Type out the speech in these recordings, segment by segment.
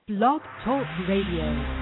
Blog Talk Radio.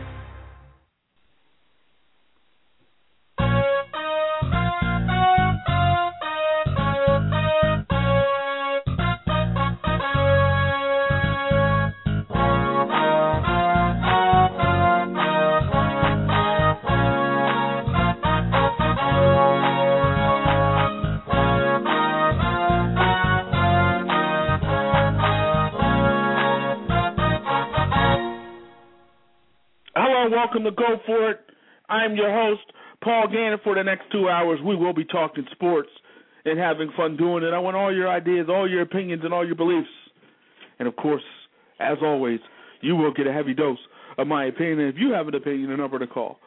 Welcome to Go For It. I'm your host, Paul Gannon. For the next 2 hours, we will be talking sports and having fun doing it. I want all your ideas, all your opinions, and all your beliefs. And, of course, as always, you will get a heavy dose of my opinion. And if you have an opinion, a number to call,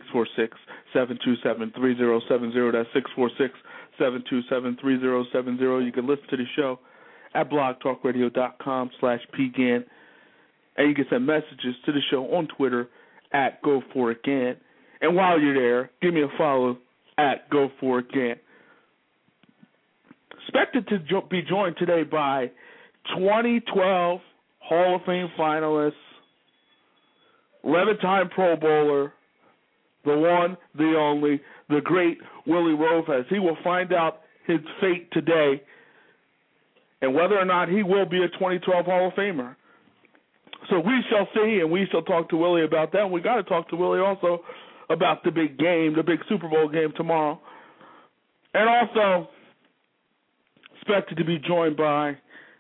646-727-3070. That's 646-727-3070. You can listen to the show at blogtalkradio.com/pgan. And you can send messages to the show on Twitter at Go For It Gan. And while you're there, give me a follow at Go For It Gan. Expected to be joined today by 2012 Hall of Fame finalist, 11-time Pro Bowler, the one, the only, the great Willie Roaf. He will find out his fate today and whether or not he will be a 2012 Hall of Famer. So we shall see, and we shall talk to Willie about that. And we got to talk to Willie also about the big game, the big Super Bowl game tomorrow. And also expected to be joined by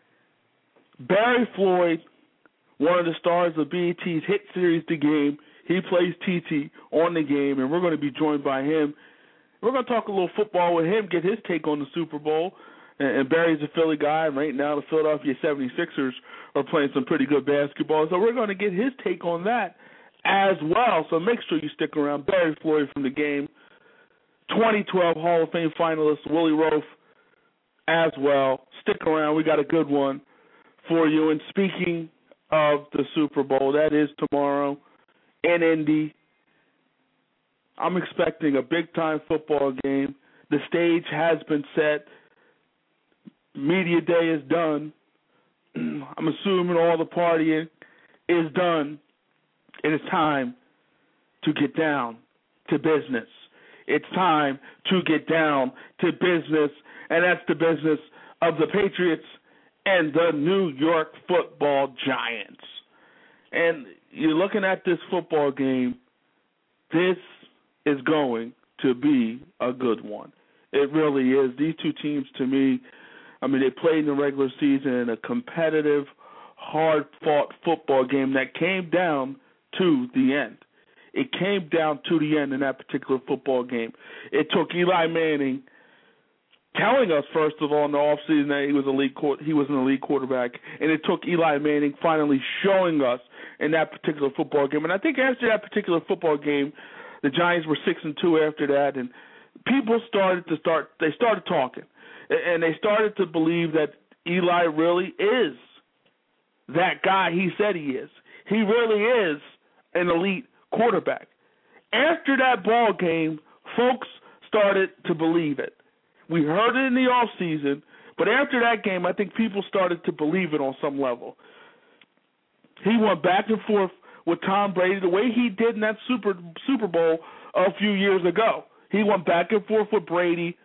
Barry Floyd, one of the stars of BET's hit series, The Game. He plays TT on The Game, and we're going to be joined by him. We're going to talk a little football with him, get his take on the Super Bowl. And Barry's a Philly guy, and right now the Philadelphia 76ers are playing some pretty good basketball. So we're going to get his take on that as well. So make sure you stick around. Barry Floyd from The Game, 2012 Hall of Fame finalist Willie Roaf as well. Stick around. We got a good one for you. And speaking of the Super Bowl, that is tomorrow in Indy. I'm expecting a big-time football game. The stage has been set. Media day is done. I'm assuming all the partying is done. It is time to get down to business. It's time to get down to business, and that's the business of the Patriots and the New York Football Giants. And you're looking at this football game, this is going to be a good one. It really is. These two teams, to me, they played in the regular season in a competitive, hard-fought football game that came down to the end. It came down to the end in that particular football game. It took Eli Manning telling us, first of all, in the offseason that he was an elite quarterback, and it took Eli Manning finally showing us in that particular football game. And I think after that particular football game, the Giants were 6-2 after that, and people started talking. And they started to believe that Eli really is that guy he said he is. He really is an elite quarterback. After that ball game, folks started to believe it. We heard it in the offseason, but after that game, I think people started to believe it on some level. He went back and forth with Tom Brady the way he did in that Super Bowl a few years ago. He went back and forth with Brady.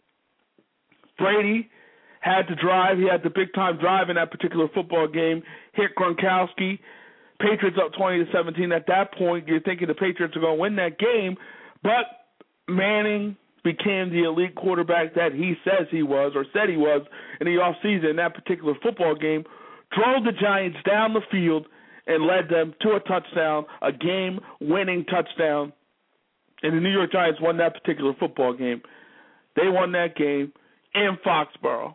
Brady had to drive. He had the big-time drive in that particular football game, hit Gronkowski. Patriots up 20-17. At that point, you're thinking the Patriots are going to win that game, but Manning became the elite quarterback that he says he was or said he was in the offseason in that particular football game, drove the Giants down the field and led them to a touchdown, a game-winning touchdown, and the New York Giants won that particular football game. They won that game in Foxborough.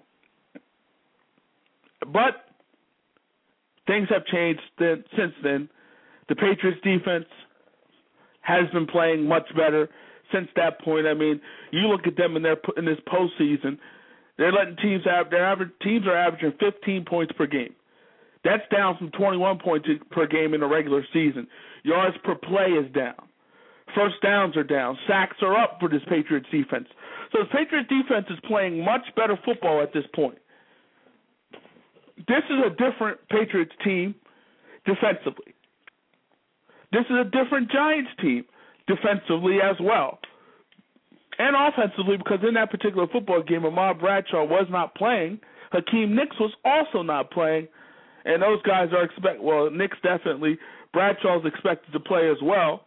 But things have changed since then. The Patriots defense has been playing much better since that point. You look at them in this postseason, they're letting teams are averaging 15 points per game. That's down from 21 points per game in the regular season. Yards per play is down. First downs are down. Sacks are up for this Patriots defense. So the Patriots defense is playing much better football at this point. This is a different Patriots team defensively. This is a different Giants team defensively as well. And offensively, because in that particular football game, Ahmad Bradshaw was not playing. Hakeem Nicks was also not playing. And those guys are Nicks definitely. Bradshaw's expected to play as well.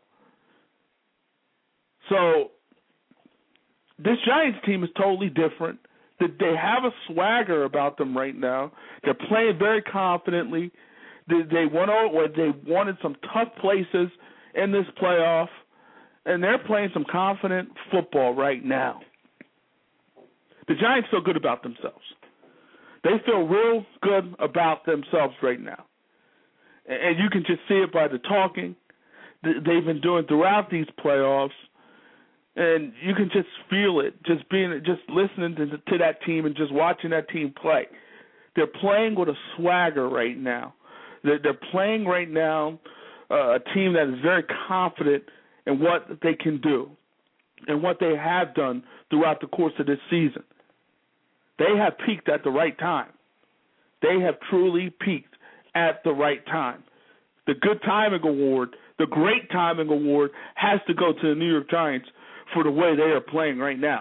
So this Giants team is totally different. They have a swagger about them right now. They're playing very confidently. They wanted some tough places in this playoff, and they're playing some confident football right now. The Giants feel good about themselves. They feel real good about themselves right now. And you can just see it by the talking they've been doing throughout these playoffs. And you can just feel it, just listening to that team and just watching that team play. They're playing with a swagger right now. They're playing right now a team that is very confident in what they can do and what they have done throughout the course of this season. They have peaked at the right time. They have truly peaked at the right time. The Good Timing Award, the Great Timing Award, has to go to the New York Giants for the way they are playing right now.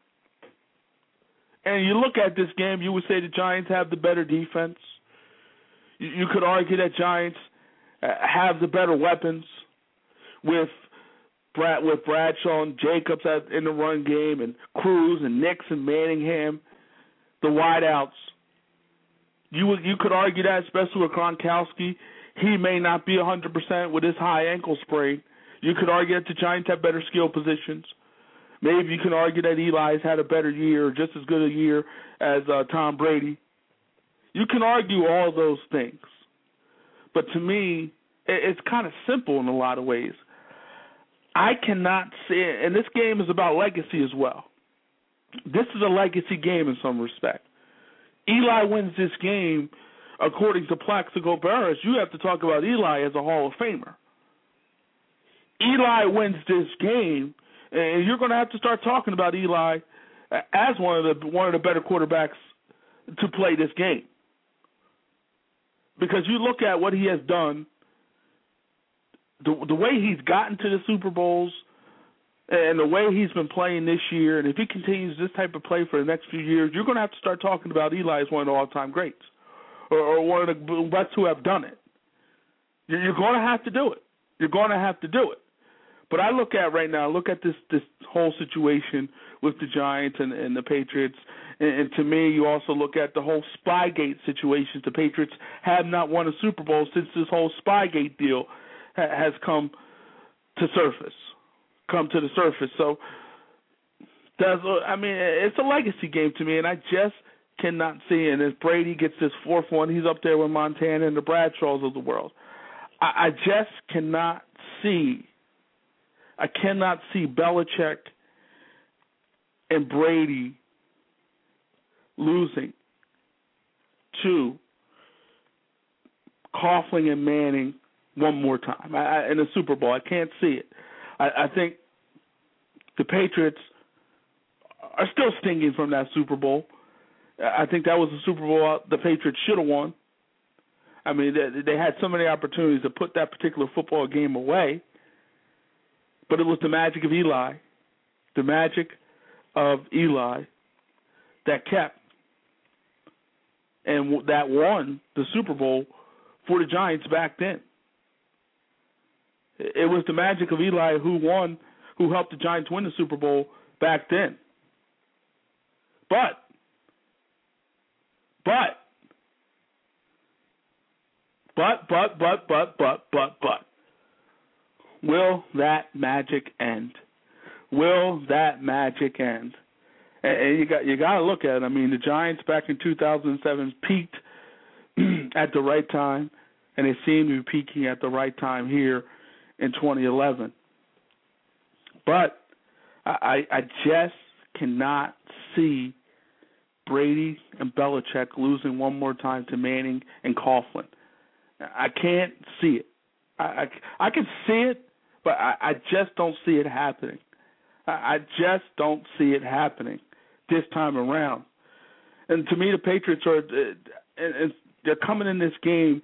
And you look at this game, you would say the Giants have the better defense. You could argue that Giants have the better weapons with Bradshaw and Jacobs in the run game, and Cruz and Nicks and Manningham, the wideouts. You could argue that, especially with Gronkowski. He may not be 100% with his high ankle sprain. You could argue that the Giants have better skill positions. Maybe you can argue that Eli's had a better year, just as good a year as Tom Brady. You can argue all those things. But to me, it's kind of simple in a lot of ways. I cannot say, and this game is about legacy as well. This is a legacy game in some respect. Eli wins this game, according to Plaxico Burress. You have to talk about Eli as a Hall of Famer. Eli wins this game, and you're going to have to start talking about Eli as one of the better quarterbacks to play this game. Because you look at what he has done, the way he's gotten to the Super Bowls, and the way he's been playing this year, and if he continues this type of play for the next few years, you're going to have to start talking about Eli as one of the all-time greats, or one of the best who have done it. You're going to have to do it. You're going to have to do it. But I look at right now, this whole situation with the Giants and the Patriots, and to me, you also look at the whole Spygate situation. The Patriots have not won a Super Bowl since this whole Spygate deal has come to the surface. So, it's a legacy game to me, and I just cannot see. And if Brady gets this fourth one, he's up there with Montana and the Bradshaws of the world. I just cannot see. I cannot see Belichick and Brady losing to Coughlin and Manning one more time in the Super Bowl. I can't see it. I think the Patriots are still stinging from that Super Bowl. I think that was the Super Bowl the Patriots should have won. I mean, they had so many opportunities to put that particular football game away, but it was the magic of Eli that kept and that won the Super Bowl for the Giants back then. It was the magic of Eli who helped the Giants win the Super Bowl back then. But will that magic end? Will that magic end? And you got to look at it. I mean, the Giants back in 2007 peaked at the right time, and they seem to be peaking at the right time here in 2011. But I just cannot see Brady and Belichick losing one more time to Manning and Coughlin. I can't see it. I can see it, but I just don't see it happening. I just don't see it happening this time around. And to me, the Patriots they're coming in this game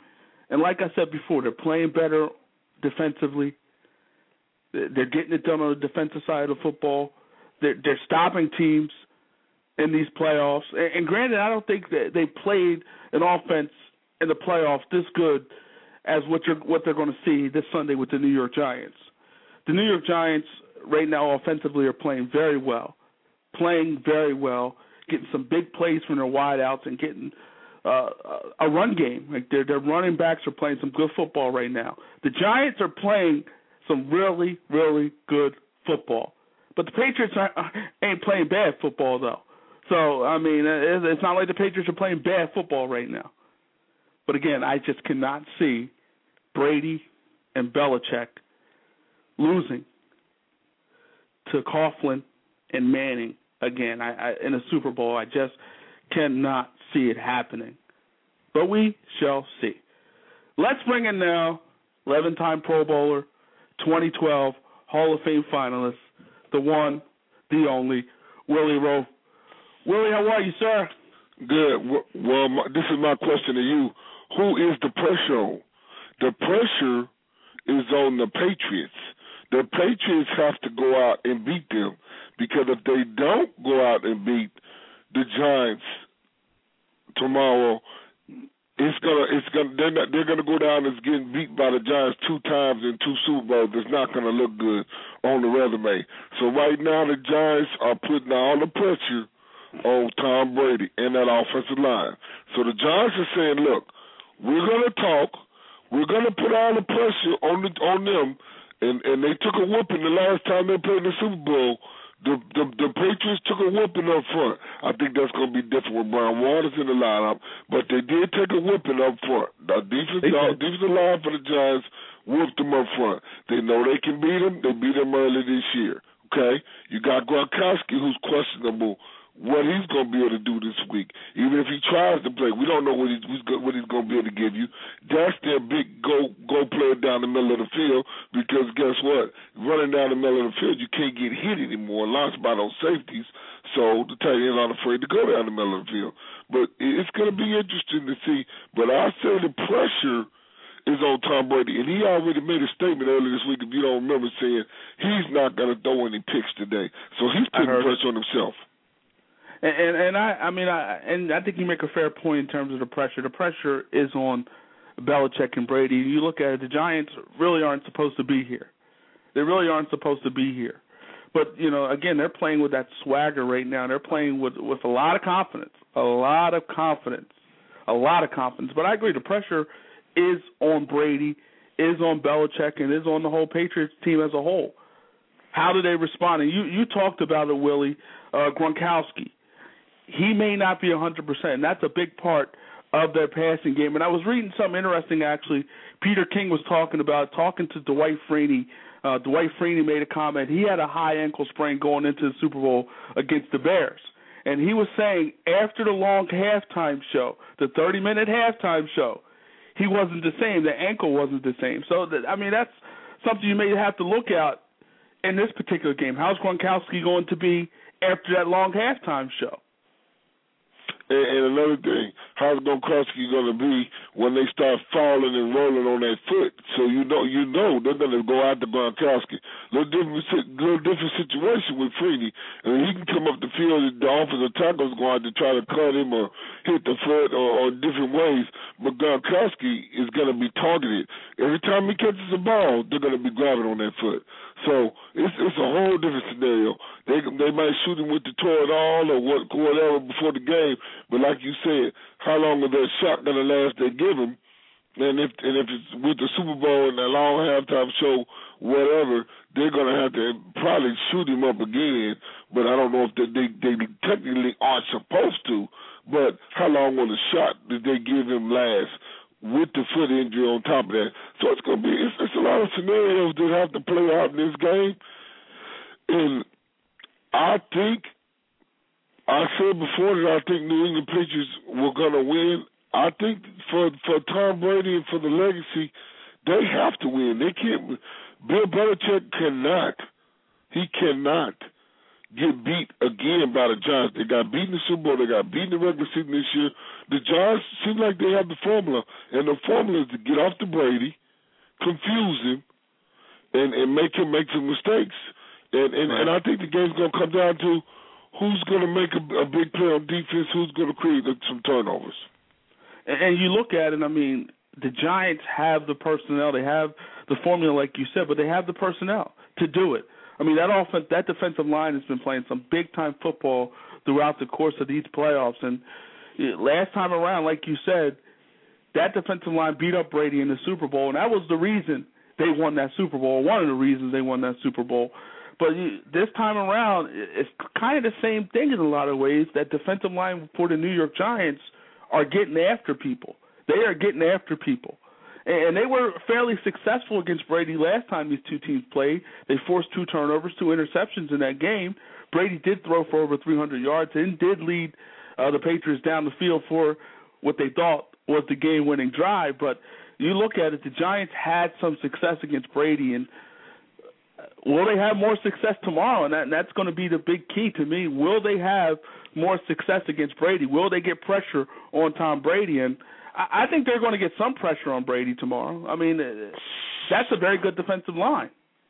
And like I said before, they're playing better defensively. They're getting it done on the defensive side of football. They're stopping teams in these playoffs. And granted, I don't think that they played an offense in the playoffs this good as what they're going to see this Sunday with the New York Giants. The New York Giants right now offensively are playing very well, getting some big plays from their wideouts and getting a run game. Like their running backs are playing some good football right now. The Giants are playing some really, really good football. But the Patriots ain't playing bad football, though. So, I mean, it's not like the Patriots are playing bad football right now. But, again, I just cannot see Brady and Belichick losing to Coughlin and Manning again in a Super Bowl. I just cannot see it happening. But we shall see. Let's bring in now 11-time Pro Bowler, 2012 Hall of Fame finalist, the one, the only, Willie Roaf. Willie, how are you, sir? Good. Well, this is my question to you. Who is the pressure on? The pressure is on the Patriots. The Patriots have to go out and beat them, because if they don't go out and beat the Giants tomorrow, they're gonna go down as getting beat by the Giants 2 times in 2 Super Bowls. It's not gonna look good on the resume. So right now the Giants are putting all the pressure on Tom Brady and that offensive line. So the Giants are saying, look, we're gonna talk, we're gonna put all the pressure on them, and they took a whooping the last time they played in the Super Bowl. The Patriots took a whooping up front. I think that's going to be different with Brian Waters in the lineup, but they did take a whooping up front. The defensive line for the Giants whooped them up front. They know they can beat them. They beat them early this year. Okay? You got Gronkowski, who's questionable what he's going to be able to do this week. Even if he tries to play, we don't know what he's going to be able to give you. That's their big go player down the middle of the field, because guess what? Running down the middle of the field, you can't get hit anymore, launched by those safeties. So the tight ends aren't afraid to go down the middle of the field. But it's going to be interesting to see. But I say the pressure is on Tom Brady, and he already made a statement earlier this week, if you don't remember, saying he's not going to throw any picks today. So he's putting pressure on himself. And I think you make a fair point in terms of the pressure. The pressure is on Belichick and Brady. You look at it, the Giants really aren't supposed to be here. They really aren't supposed to be here. But, again, they're playing with that swagger right now. They're playing with a lot of confidence, But I agree, the pressure is on Brady, is on Belichick, and is on the whole Patriots team as a whole. How do they respond? And you talked about it, Willie, Gronkowski. He may not be 100%, and that's a big part of their passing game. And I was reading something interesting, actually. Peter King was talking to Dwight Freeney. Dwight Freeney made a comment. He had a high ankle sprain going into the Super Bowl against the Bears. And he was saying after the long halftime show, the 30-minute halftime show, he wasn't the same. The ankle wasn't the same. So, that's something you may have to look at in this particular game. How's Gronkowski going to be after that long halftime show? And another thing, how's Gronkowski going to be when they start falling and rolling on that foot? So you know they're going to go after Gronkowski. Little different situation with Freeney. And he can come up the field, the offensive tackle's going to try to cut him or hit the foot or different ways. But Gronkowski is going to be targeted. Every time he catches the ball, they're going to be grabbing on that foot. So it's a whole different scenario. They might shoot him with the toy at all or whatever before the game. But like you said, how long is that shot going to last they give him? And if it's with the Super Bowl and that long halftime show, whatever, they're going to have to probably shoot him up again. But I don't know if they technically aren't supposed to. But how long will the shot that they give him last with the foot injury on top of that? So it's going to be it's a lot of scenarios that have to play out in this game. And I said before that I think New England Patriots were going to win. I think for Tom Brady and for the legacy, they have to win. They can't. Bill Belichick cannot. He cannot get beat again by the Giants. They got beat in the Super Bowl. They got beat in the regular season this year. The Giants seem like they have the formula, and the formula is to get off to Brady, confuse him, and make him make some mistakes. And I think the game's going to come down to who's going to make a big play on defense, who's going to create some turnovers. And you look at it, I mean, the Giants have the personnel, they have the formula, like you said, but they have the personnel to do it. I mean, that defensive line has been playing some big-time football throughout the course of these playoffs. And last time around, like you said, that defensive line beat up Brady in the Super Bowl, and that was the reason they won that Super Bowl, one of the reasons they won that Super Bowl. But this time around, it's kind of the same thing in a lot of ways. That defensive line for the New York Giants are getting after people. They are getting after people. And they were fairly successful against Brady last time these two teams played. They forced 2 turnovers, 2 interceptions in that game. Brady did throw for over 300 yards and did lead the Patriots down the field for what they thought was the game-winning drive. But you look at it, the Giants had some success against Brady, and will they have more success tomorrow? And that's going to be the big key to me. Will they have more success against Brady? Will they get pressure on Tom Brady? And I think they're going to get some pressure on Brady tomorrow. I mean, that's a very good defensive line.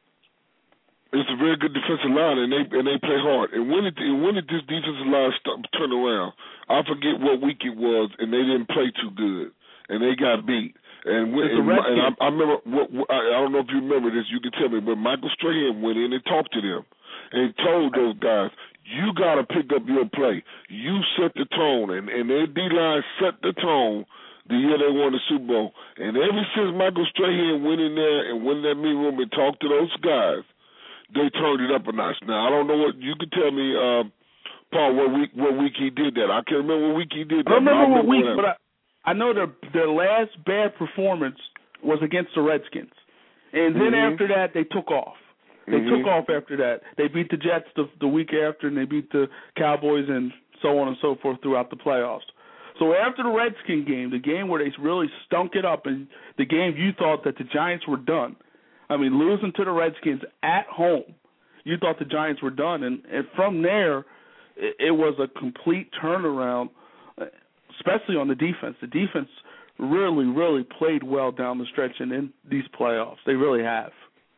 It's a very good defensive line, and they play hard. And when did this defensive line turn around? I forget what week it was, and they didn't play too good, and they got beat. And I remember, I don't know if you remember this, you can tell me, but Michael Strahan went in and talked to them and told those guys, you got to pick up your play. You set the tone, and their D-line set the tone the year they won the Super Bowl. And ever since Michael Strahan went in there and went in that meeting room and talked to those guys, they turned it up a notch. Now, I don't know what you could tell me, Paul, what week he did that. I can't remember what week he did that. I don't remember what week, but I know their last bad performance was against the Redskins. And then after that, they took off. They took off after that. They beat the Jets the week after, and they beat the Cowboys and so on and so forth throughout the playoffs. So after the Redskin game, the game where they really stunk it up, and the game you thought that the Giants were done, I mean, losing to the Redskins at home, you thought the Giants were done. And from there, it was a complete turnaround, especially on the defense. The defense really, really played well down the stretch and in these playoffs. They really have.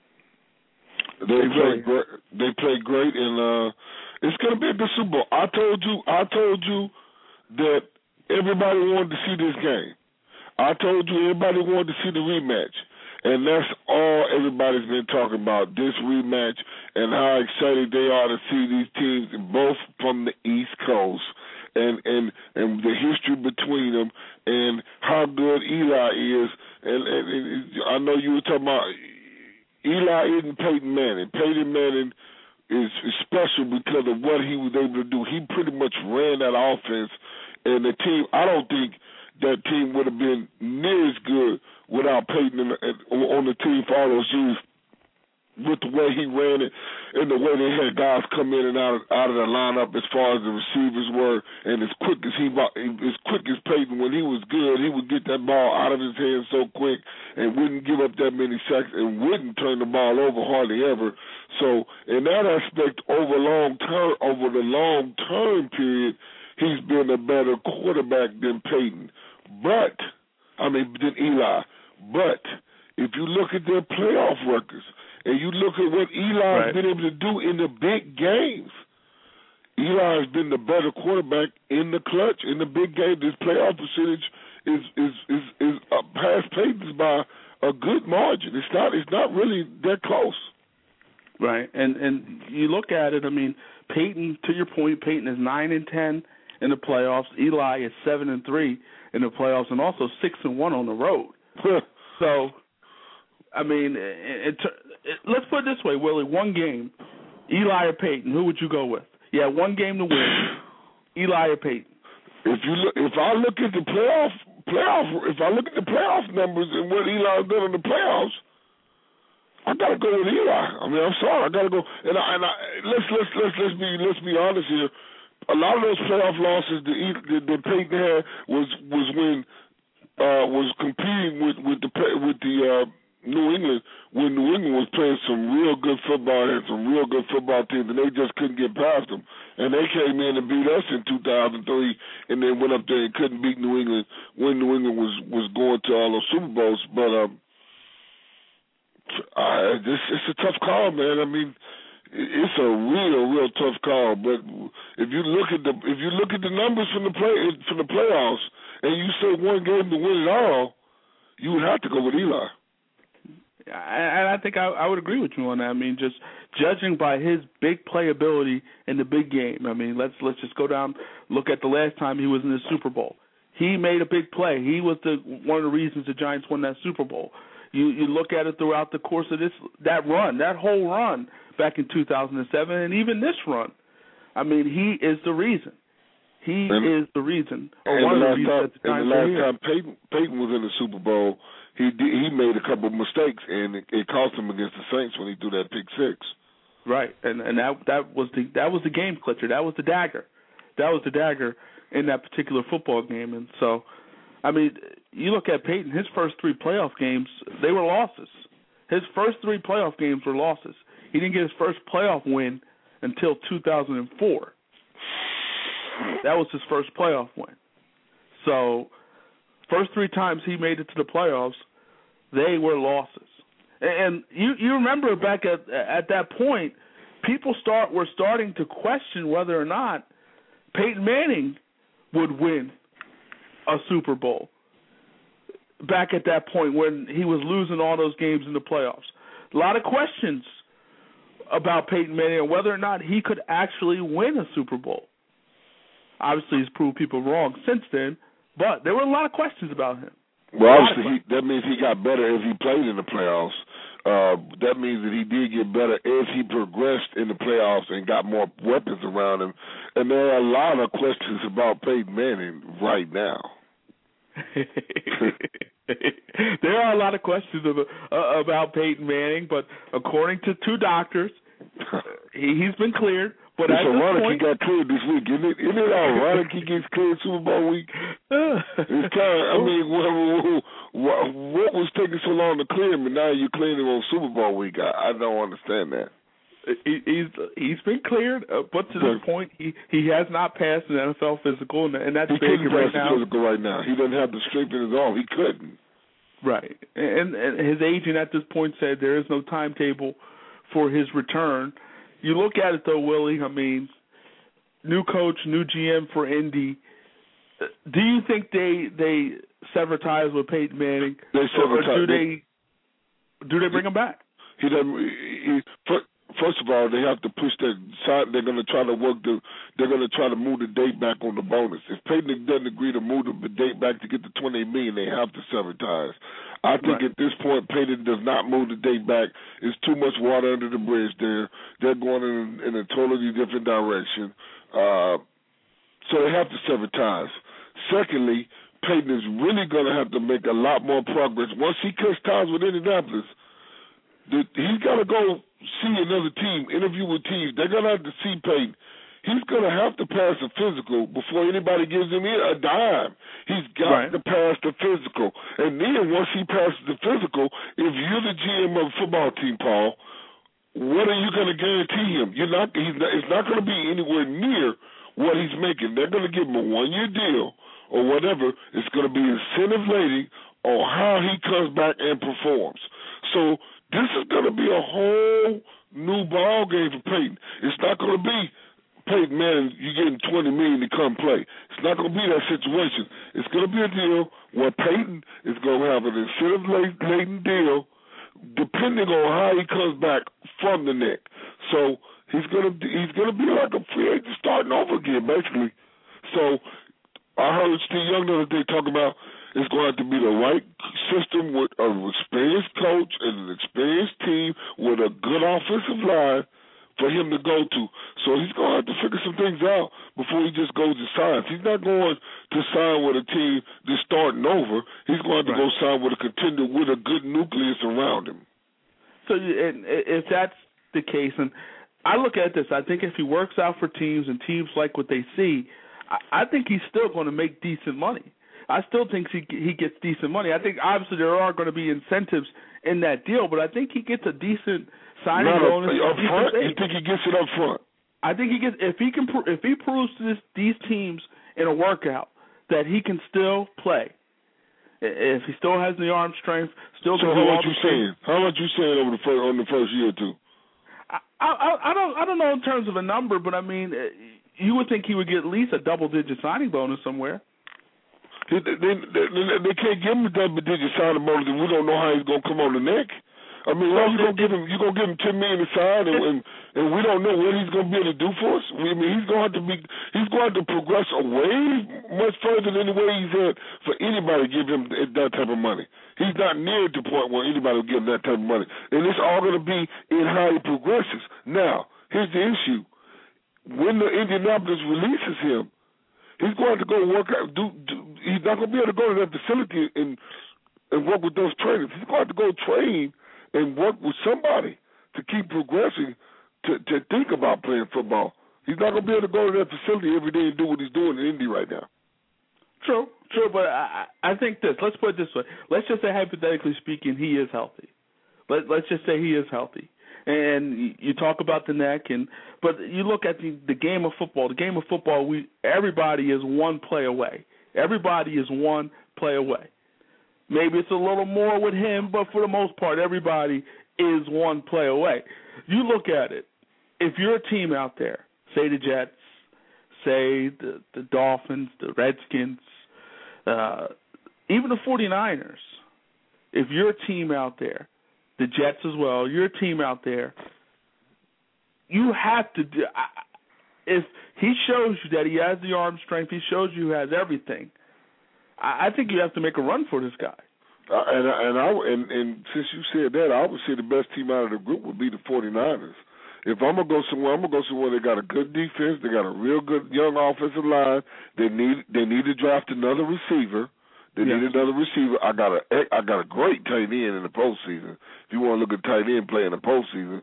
They played great, and it's going to be a good Super Bowl. I told you that everybody wanted to see this game. I told you everybody wanted to see the rematch. And that's all everybody's been talking about, this rematch, and how excited they are to see these teams, both from the East Coast, and the history between them, and how good Eli is. And I know you were talking about Eli isn't Peyton Manning. Peyton Manning is special because of what he was able to do. He pretty much ran that offense, and the team, I don't think that team would have been near as good without Peyton on the team for all those years, with the way he ran it and the way they had guys come in and out of the lineup as far as the receivers were, and as quick as Peyton, when he was good, he would get that ball out of his hands so quick and wouldn't give up that many sacks and wouldn't turn the ball over hardly ever. So in that aspect, over the long term period, he's been a better quarterback than Peyton. Than Eli. But if you look at their playoff records and you look at what Eli has been able to do in the big games, Eli has been the better quarterback in the clutch, in the big game. This playoff percentage is past Peyton's by a good margin. It's not really that close. Right, and you look at it. I mean, Peyton. To your point, Peyton is 9-10 in the playoffs. Eli is 7-3 in the playoffs, and also 6-1 on the road. So, I mean, let's put it this way, Willie. One game, Eli or Peyton, who would you go with? Yeah, one game to win, Eli or Peyton. If I look at the playoff numbers and what Eli's done in the playoffs, I gotta go with Eli. I mean, I'm sorry, I gotta go. And let's be honest here. A lot of those playoff losses that Peyton had was when was competing with the New England when New England was playing some real good football and some real good football teams, and they just couldn't get past them. And they came in and beat us in 2003, and then went up there and couldn't beat New England when New England was going to all those Super Bowls. But it's a tough call, man. I mean, it's a real tough call. But if you look at the numbers from the playoffs, and you say one game to win it all, you would have to go with Eli. And I think I would agree with you on that. I mean, just judging by his big playability in the big game. I mean, let's just go down, look at the last time he was in the Super Bowl. He made a big play. He was one of the reasons the Giants won that Super Bowl. You look at it throughout the course of that whole run back in 2007, and even this run. I mean, he is the reason. He is the reason, or one of the reasons that the Giants are here. And the last time Peyton was in the Super Bowl, he made a couple of mistakes, and it cost him against the Saints when he threw that pick six. Right, and that was the game clincher. That was the dagger. That was the dagger in that particular football game. And so, I mean, you look at Peyton, his first 3 playoff games, they were losses. His first 3 playoff games were losses. He didn't get his first playoff win until 2004. That was his first playoff win. So, first 3 times he made it to the playoffs, they were losses. And you remember back at that point, people were starting to question whether or not Peyton Manning would win a Super Bowl. Back at that point when he was losing all those games in the playoffs. A lot of questions about Peyton Manning and whether or not he could actually win a Super Bowl. Obviously, he's proved people wrong since then, but there were a lot of questions about him. Well, obviously, that means he got better if he played in the playoffs. That means that he did get better as he progressed in the playoffs and got more weapons around him. And there are a lot of questions about Peyton Manning right now. There are a lot of questions about Peyton Manning, but according to 2 doctors, he's been cleared. But it's ironic he got cleared this week, isn't it? Isn't it ironic he gets cleared Super Bowl week? It's kind of, I mean, what was taking so long to clear him, and now you're clearing him on Super Bowl week? I don't understand that. He's been cleared, but to this point, he has not passed an NFL physical, and that's big right now. Physical right now. He doesn't have the strength in his arm. He couldn't. Right, and his agent at this point said there is no timetable for his return. You look at it, though, Willie, I mean, new coach, new GM for Indy. Do you think they sever ties with Peyton Manning? They sever ties. Do they bring him back? He doesn't. First of all, they have to push that side. They're going to try to they're going to try to move the date back on the bonus. If Peyton doesn't agree to move the date back to get the $28 million, they have to sever ties. I think at this point, Peyton does not move the date back. It's too much water under the bridge there. They're going in a totally different direction. So they have to sever ties. Secondly, Peyton is really going to have to make a lot more progress. Once he cuts ties with Indianapolis, he's got to go see another team, interview with teams. They're going to have to see Peyton. He's going to have to pass a physical before anybody gives him a dime. He's got to pass the physical. And then once he passes the physical, if you're the GM of a football team, Paul, what are you going to guarantee him? It's not going to be anywhere near what he's making. They're going to give him a 1-year deal or whatever. It's going to be incentive laden on how he comes back and performs. So this is going to be a whole new ball game for Peyton. It's not going to be, Peyton, man, you're getting $20 million to come play. It's not going to be that situation. It's going to be a deal where Peyton is going to have an incentive-laden deal depending on how he comes back from the neck. So he's going to be like a free agent starting over again, basically. So I heard Steve Young the other day talk about it's going to have to be the right system with an experienced coach and an experienced team with a good offensive line for him to go to. So he's going to have to figure some things out before he just goes to sign. He's not going to sign with a team that's starting over. He's going to have to go sign with a contender with a good nucleus around him. So if that's the case, and I look at this, I think if he works out for teams and teams like what they see, I think he's still going to make decent money. I still think he gets decent money. I think obviously there are going to be incentives in that deal, but I think he gets a decent signing bonus. Up front? You think he gets it up front? I think he gets if he proves to these teams in a workout that he can still play. If he still has the arm strength, still. So how much you saying? How much you saying on the first year or two? I don't know in terms of a number, but I mean, you would think he would get at least a double-digit signing bonus somewhere. They can't give him a double-digit signing bonus, and we don't know how he's going to come on the neck. I mean, you gonna give him $10 million to sign, and we don't know what he's gonna be able to do for us. I mean, he's going to progress away much further than the way he's at for anybody to give him that type of money. He's not near the point where anybody will give him that type of money, and it's all going to be in how he progresses. Now, here's the issue: when the Indianapolis releases him, he's going to go work out. He's not going to be able to go to that facility and work with those trainers. He's going to have to go train and work with somebody to keep progressing, to think about playing football. He's not going to be able to go to that facility every day and do what he's doing in Indy right now. True, but I think this. Let's put it this way. Let's just say, hypothetically speaking, he is healthy. Let's just say he is healthy. And you talk about the neck, but you look at the game of football. The game of football, everybody is one play away. Everybody is one play away. Maybe it's a little more with him, but for the most part, everybody is one play away. You look at it. If you're a team out there, say the Jets, say the Dolphins, the Redskins, even the 49ers, if you're a team out there, the Jets as well, you're a team out there, you have to do – if he shows you that he has the arm strength, he shows you he has everything, I think you have to make a run for this guy. And since you said that, I would say the best team out of the group would be the 49ers. If I'm going to go somewhere, they got a good defense, they got a real good young offensive line. They need to draft another receiver. They need another receiver. I got a great tight end in the postseason. If you want to look at tight end play in the postseason,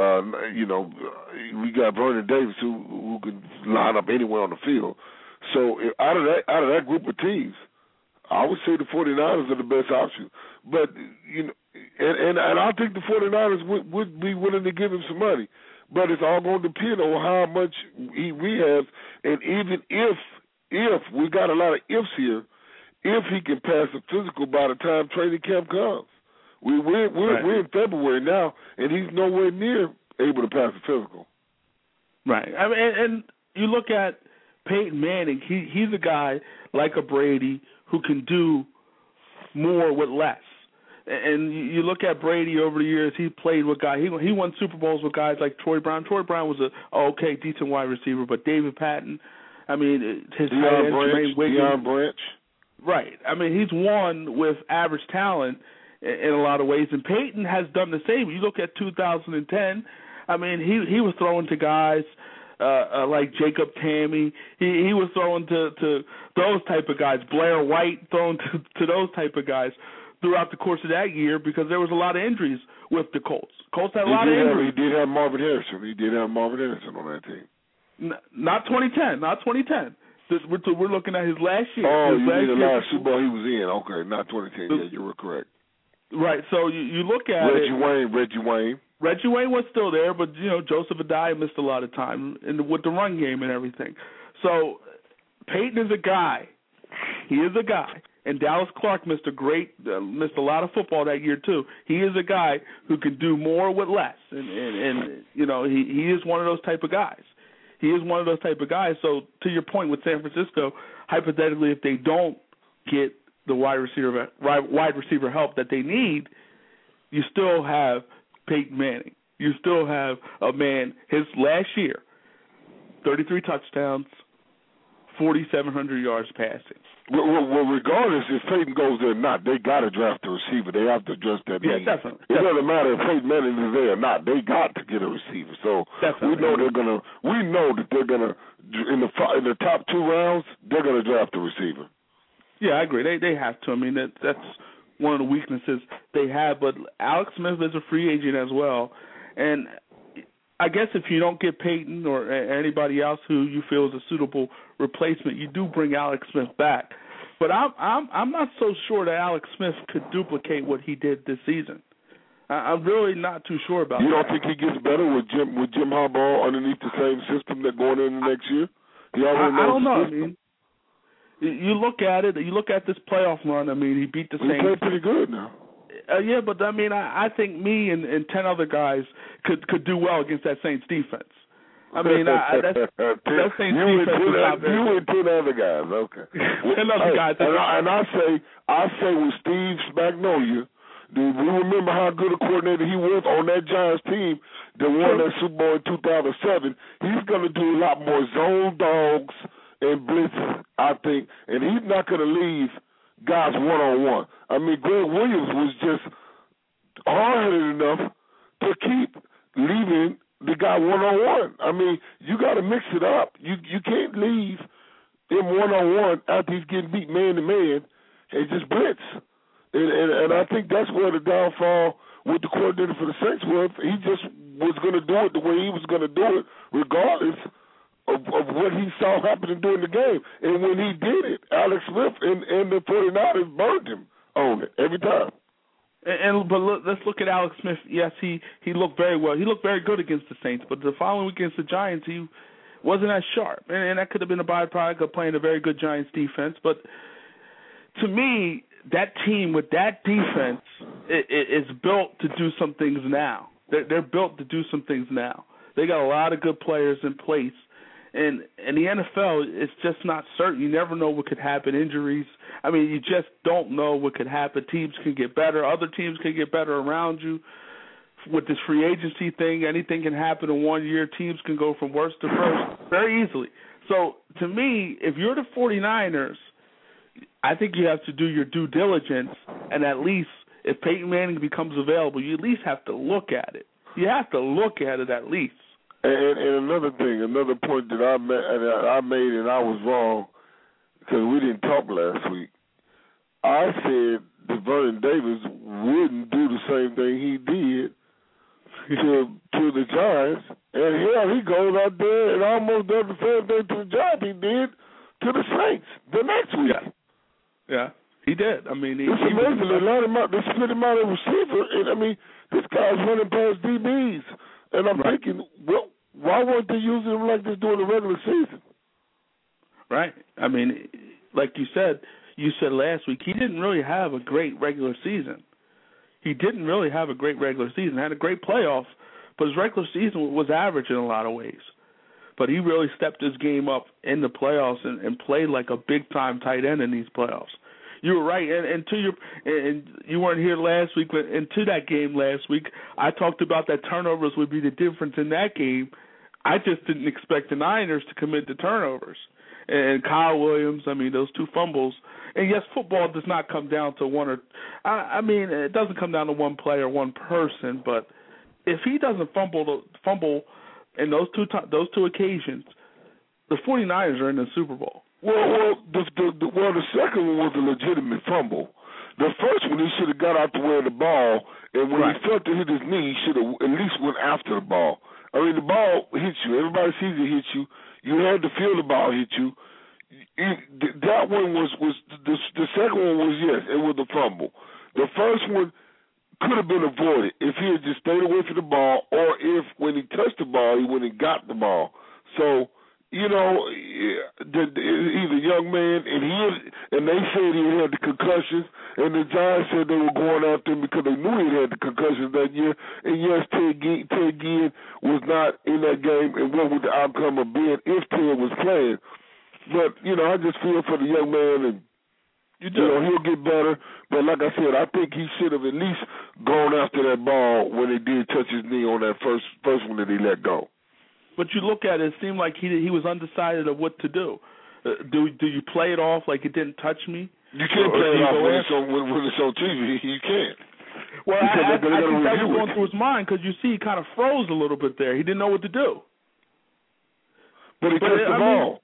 we got Vernon Davis who can line up anywhere on the field. So out of that group of teams, I would say the 49ers are the best option. But, and I think the 49ers would be willing to give him some money. But it's all going to depend on how much he rehabs. And even if we got a lot of ifs here, if he can pass the physical by the time training camp comes. We're in February now, and he's nowhere near able to pass the physical. Right. I mean, and you look at Peyton Manning, he's a guy like a Brady who can do more with less. And you look at Brady over the years, he played with guys. He won Super Bowls with guys like Troy Brown. Troy Brown was a decent wide receiver, but David Patton, I mean, his tight end, Jermaine Wiggins. Deion Branch. Right. I mean, he's won with average talent in a lot of ways, and Peyton has done the same. You look at 2010, I mean, he was throwing to guys like Jacob Tamme. He was throwing to those type of guys. Blair White throwing to those type of guys throughout the course of that year because there was a lot of injuries with the Colts. Colts had a lot of injuries. He did have Marvin Harrison. On that team. Not 2010. Not 2010. We're looking at his last year. Oh, you mean the last Super Bowl he was in. Okay, not 2010. Yeah, you were correct. Right, so you look at Reggie Wayne. Reggie Wayne was still there, but, Joseph Adai missed a lot of time with the run game and everything. So Peyton is a guy. He is a guy. And Dallas Clark missed a lot of football that year, too. He is a guy who can do more with less. And he is one of those type of guys. He is one of those type of guys. So to your point with San Francisco, hypothetically, if they don't get the wide receiver help that they need, you still have Peyton Manning. You still have a man, his last year, 33 touchdowns, 4,700 yards passing. Well, regardless if Peyton goes there or not, they got to draft a receiver. They have to address that need. Yeah, definitely. It doesn't matter if Peyton Manning is there or not. They got to get a receiver. So we know that they're gonna in the top 2 rounds they're gonna draft a receiver. Yeah, I agree. They have to. I mean, that's one of the weaknesses they have. But Alex Smith is a free agent as well, and I guess if you don't get Peyton or anybody else who you feel is a suitable replacement, you do bring Alex Smith back. But I'm not so sure that Alex Smith could duplicate what he did this season. I'm really not too sure about that. You don't think he gets better with Jim Harbaugh underneath the same system that going in the next year? I don't know. I mean, you look at it. You look at this playoff run. I mean, he beat the Saints. He played pretty good now. Yeah, but I mean, I think me and 10 other guys could do well against that Saints defense. I mean, that Saints defense is not very good. You and 10 other guys, okay. 10 other guys. And I say with Steve Spagnuolo, do we remember how good a coordinator he was on that Giants team that won that Super Bowl in 2007? He's going to do a lot more zone dogs and blitzes, I think, and he's not going to leave guys one-on-one. I mean, Greg Williams was just hard-headed enough to keep leaving the guy one-on-one. I mean, you got to mix it up. You can't leave him one-on-one after he's getting beat man-to-man and just blitz. And I think that's where the downfall with the coordinator for the Saints was. He just was going to do it the way he was going to do it, regardless of what he saw happening during the game. And when he did it, Alex Smith and the 49ers burned him on it every time. But let's look at Alex Smith. Yes, he looked very well. He looked very good against the Saints, but the following week against the Giants, he wasn't as sharp. And that could have been a byproduct of playing a very good Giants defense. But to me, that team with that defense is built to do some things now. They're built to do some things now. They got a lot of good players in place. And in the NFL, it's just not certain. You never know what could happen. Injuries. I mean, you just don't know what could happen. Teams can get better. Other teams can get better around you. With this free agency thing, anything can happen in 1 year. Teams can go from worst to first very easily. So, to me, if you're the 49ers, I think you have to do your due diligence, and at least if Peyton Manning becomes available, you at least have to look at it. You have to look at it at least. And another thing, another point that I made and I was wrong because we didn't talk last week. I said that Vernon Davis wouldn't do the same thing he did to the Giants, and here he goes out there and almost does the same thing to the Giants he did to the Saints the next week. Yeah, he did. I mean, it's amazing. They split him out of receiver, and I mean, this guy's running past DBs. And I'm thinking, well, why weren't they using him like this during the regular season? Right. I mean, like you said last week, he didn't really have a great regular season. He didn't really have a great regular season. Had a great playoff, but his regular season was average in a lot of ways. But he really stepped his game up in the playoffs and played like a big-time tight end in these playoffs. You were right, and you weren't here last week, but into that game last week, I talked about that turnovers would be the difference in that game. I just didn't expect the Niners to commit the turnovers. And Kyle Williams, I mean, those two fumbles. And yes, football does not come down to I mean, it doesn't come down to one player, one person. But if he doesn't fumble in those two occasions, the 49ers are in the Super Bowl. Well, the second one was a legitimate fumble. The first one, he should have got out the way of the ball, and when he felt to hit his knee, he should have at least went after the ball. I mean, the ball hits you. Everybody sees it hit you. You had to feel the ball hit you. That one was the second one was, yes, it was a fumble. The first one could have been avoided if he had just stayed away from the ball, or if when he touched the ball, he went and got the ball. So, you know, he's a young man, and they said he had the concussions, and the Giants said they were going after him because they knew he had the concussions that year. And yes, Ted Ginn was not in that game, and what would the outcome have been if Ted was playing? But, you know, I just feel for the young man, and you know, he'll get better. But like I said, I think he should have at least gone after that ball when he did touch his knee on that first one that he let go. But you look at it, it seemed like he was undecided of what to do. Do you play it off like it didn't touch me? You can't play it off when it's on TV. You can't. Well, I think that was going through his mind because you see he kind of froze a little bit there. He didn't know what to do. But he touched the ball.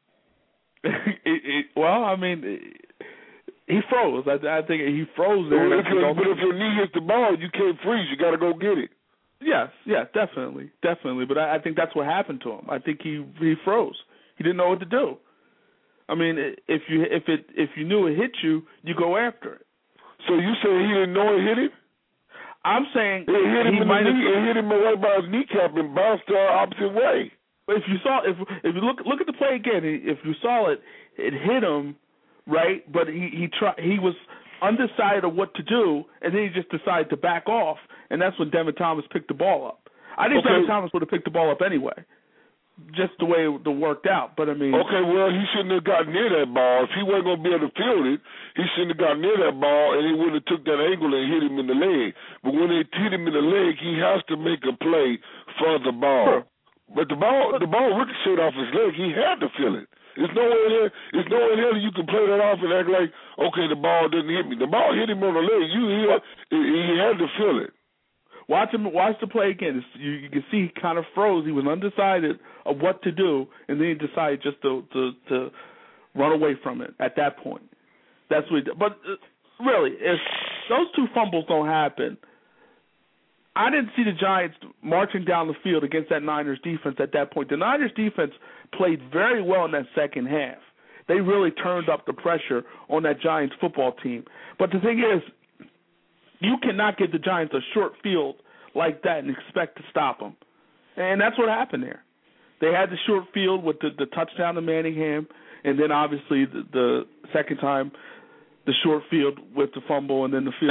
Well, I mean, he froze. I think he froze there. But if your knee hits the ball, you can't freeze. You got to go get it. Yes, definitely. But I think that's what happened to him. I think he froze. He didn't know what to do. I mean, if you knew it hit you, you go after it. So you say he didn't know it hit him? I'm saying it hit him it hit him right by his kneecap and bounced the opposite way. But if you saw, if you look at the play again, if you saw it hit him, right? But he was undecided of what to do, and then he just decided to back off, and that's when Devin Thomas picked the ball up. I think Devin Thomas would have picked the ball up anyway, just the way it worked out. But I mean, okay, well, he shouldn't have gotten near that ball. If he wasn't going to be able to field it, he shouldn't have gotten near that ball, and he wouldn't have took that angle and hit him in the leg. But when they hit him in the leg, he has to make a play for the ball. Sure. But the ball ricocheted off his leg. He had to feel it. There's nowhere in there you can play that off and act like, okay, the ball didn't hit me. The ball hit him on the leg. He had to feel it. Watch the play again. You can see he kind of froze. He was undecided of what to do, and then he decided just to run away from it at that point. That's what he did. But really, if those two fumbles don't happen, I didn't see the Giants marching down the field against that Niners defense at that point. The Niners defense played very well in that second half. They really turned up the pressure on that Giants football team. But the thing is, you cannot give the Giants a short field like that and expect to stop them. And that's what happened there. They had the short field with the touchdown to Manningham, and then obviously the second time the short field with the fumble, and then the field.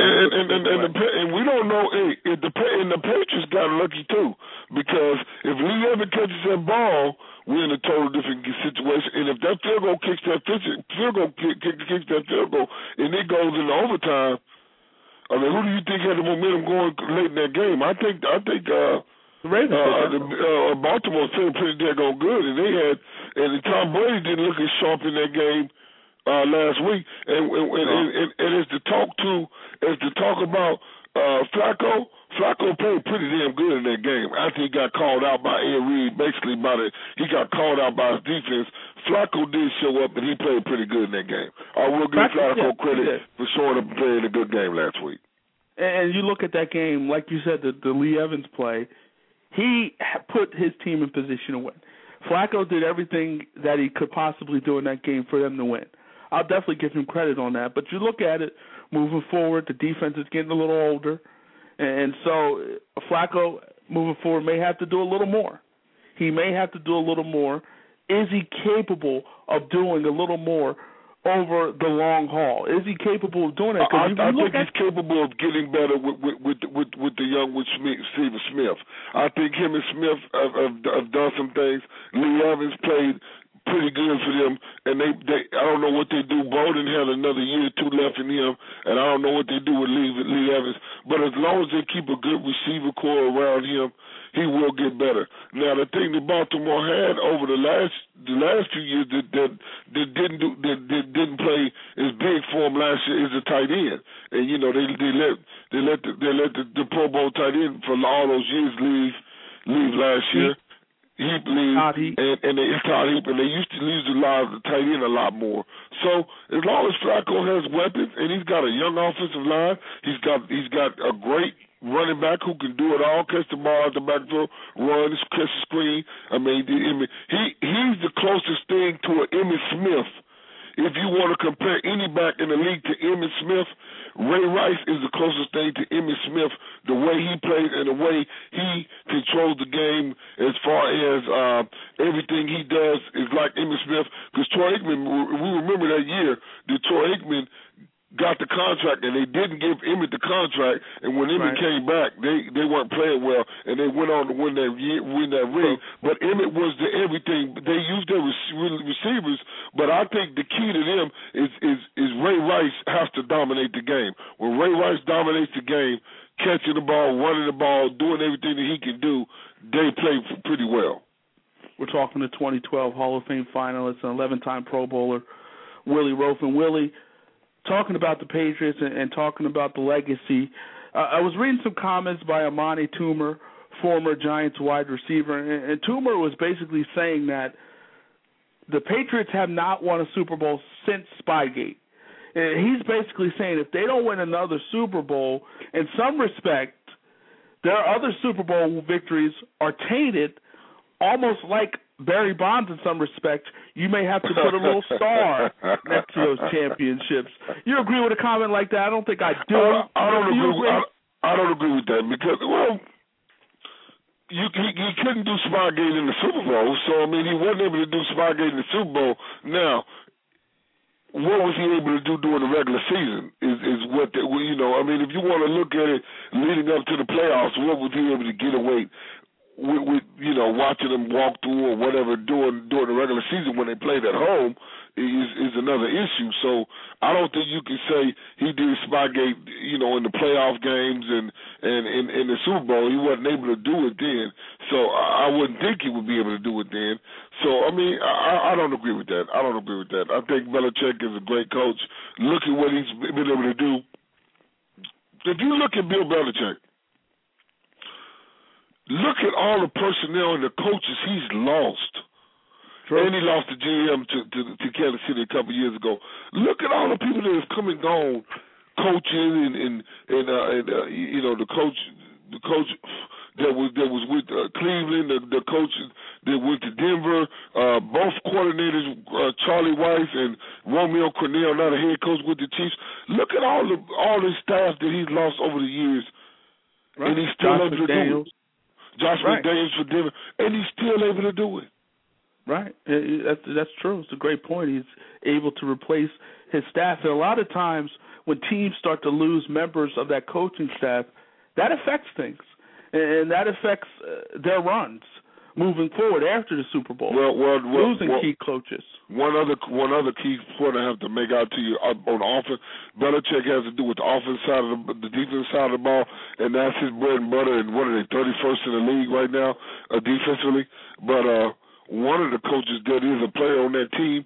And we don't know. And the Patriots got lucky too, because if Lee Evans catches that ball, we're in a total different situation. And if that field goal kicks that field goal, and it goes into overtime, I mean, who do you think had the momentum going late in that game? I think the Ravens. Baltimore's feeling pretty daggone good, and Tom Brady didn't look as sharp in that game last week, and as to talk about Flacco played pretty damn good in that game. After he got called out by Ed Reed, he got called out by his defense. Flacco did show up, and he played pretty good in that game. I will give Flacco credit for showing up and playing a good game last week. And you look at that game, like you said, the Lee Evans play, he put his team in position to win. Flacco did everything that he could possibly do in that game for them to win. I'll definitely give him credit on that. But you look at it, moving forward, the defense is getting a little older. And so Flacco, moving forward, may have to do a little more. He may have to do a little more. Is he capable of doing a little more over the long haul? Is he capable of doing that? I think he's capable of getting better with the young Stephen Smith. I think him and Smith have done some things. Lee Evans played pretty good for them, and they I don't know what they do. Bowden had another year or two left in him, and I don't know what they do with Lee Evans. But as long as they keep a good receiver core around him, he will get better. Now, the thing that Baltimore had over the last few years that didn't play as big for him last year is the tight end, and they let the Pro Bowl tight end for all those years leave last year. Heap league, and Todd Heap, and they used to use the tight end a lot more. So as long as Flacco has weapons and he's got a young offensive line, he's got a great running back who can do it all, catch the ball at the backfield, run, catch the screen. I mean, he's the closest thing to an Emmitt Smith. If you want to compare any back in the league to Emmitt Smith, Ray Rice is the closest thing to Emmitt Smith, the way he plays and the way he controls the game as far as everything he does is like Emmitt Smith. Because Troy Aikman, we remember that year that Troy Aikman got the contract, and they didn't give Emmitt the contract, and when Emmitt came back, they weren't playing well, and they went on to win that ring. But Emmitt was the everything. They used their receivers, but I think the key to them is Ray Rice has to dominate the game. When Ray Rice dominates the game, catching the ball, running the ball, doing everything that he can do, they play pretty well. We're talking to 2012 Hall of Fame finalist and 11-time Pro Bowler, Willie Roaf. And Willie, talking about the Patriots and talking about the legacy, I was reading some comments by Amani Toomer, former Giants wide receiver, and Toomer was basically saying that the Patriots have not won a Super Bowl since Spygate. And he's basically saying if they don't win another Super Bowl, in some respect, their other Super Bowl victories are tainted almost like Barry Bonds in some respect, you may have to put a little star next to those championships. You agree with a comment like that? I don't think I do. I don't agree with that because, well, he couldn't do Spygate in the Super Bowl, so, I mean, he wasn't able to do Spygate in the Super Bowl. Now, what was he able to do during the regular season is what, I mean, if you want to look at it leading up to the playoffs, what was he able to get away with watching them walk through or whatever during the regular season when they played at home is another issue. So I don't think you can say he did Spygate, in the playoff games and in the Super Bowl. He wasn't able to do it then. So I wouldn't think he would be able to do it then. So, I mean, I don't agree with that. I think Belichick is a great coach. Look at what he's been able to do. If you look at Bill Belichick, look at all the personnel and the coaches he's lost. True. And he lost the GM to Kansas City a couple years ago. Look at all the people that have come and gone, coaching and the coach that was with Cleveland, the coach that went to Denver, both coordinators, Charlie Weiss and Romeo Crennel, now the head coach with the Chiefs. Look at all the staff that he's lost over the years, right. And he's still able to do it. Josh McDaniels for Denver, and he's still able to do it. Right. That's true. It's a great point. He's able to replace his staff. And a lot of times when teams start to lose members of that coaching staff, that affects things. And that affects their runs moving forward after the Super Bowl. Losing key coaches. One other key point I have to make out to you on offense, Belichick has to do with the offense side of the defense side of the ball, and that's his bread and butter. And what are they, 31st in the league right now defensively? But one of the coaches that is a player on that team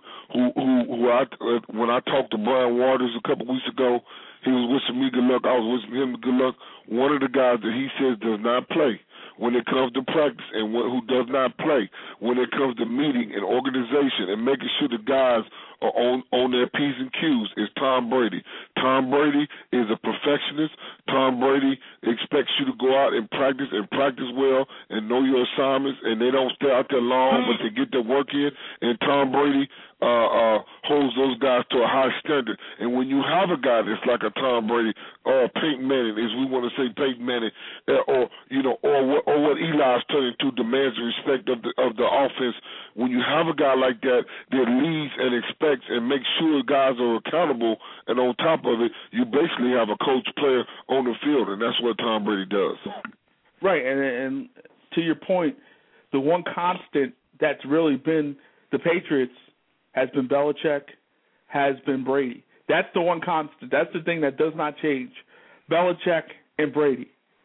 when I talked to Brian Waters a couple weeks ago, he was wishing me good luck. I was wishing him good luck. One of the guys that he says does not play when it comes to practice and who does not play when it comes to meeting and organization and making sure the guys are on their P's and Q's is Tom Brady. Tom Brady is a perfectionist. Tom Brady expects you to go out and practice well and know your assignments, and they don't stay out there long, but they get their work in, and Tom Brady holds those guys to a high standard. And when you have a guy that's like a Tom Brady or Peyton Manning, as we want to say Peyton Manning, or what Eli's turned into, demands the respect of the offense. When you have a guy like that leads and expects and makes sure guys are accountable, and on top of it, you basically have a coach player on the field, and that's what Tom Brady does. Right, and to your point, the one constant that's really been the Patriots has been Belichick, has been Brady. That's the one constant. That's the thing that does not change. Belichick and Brady.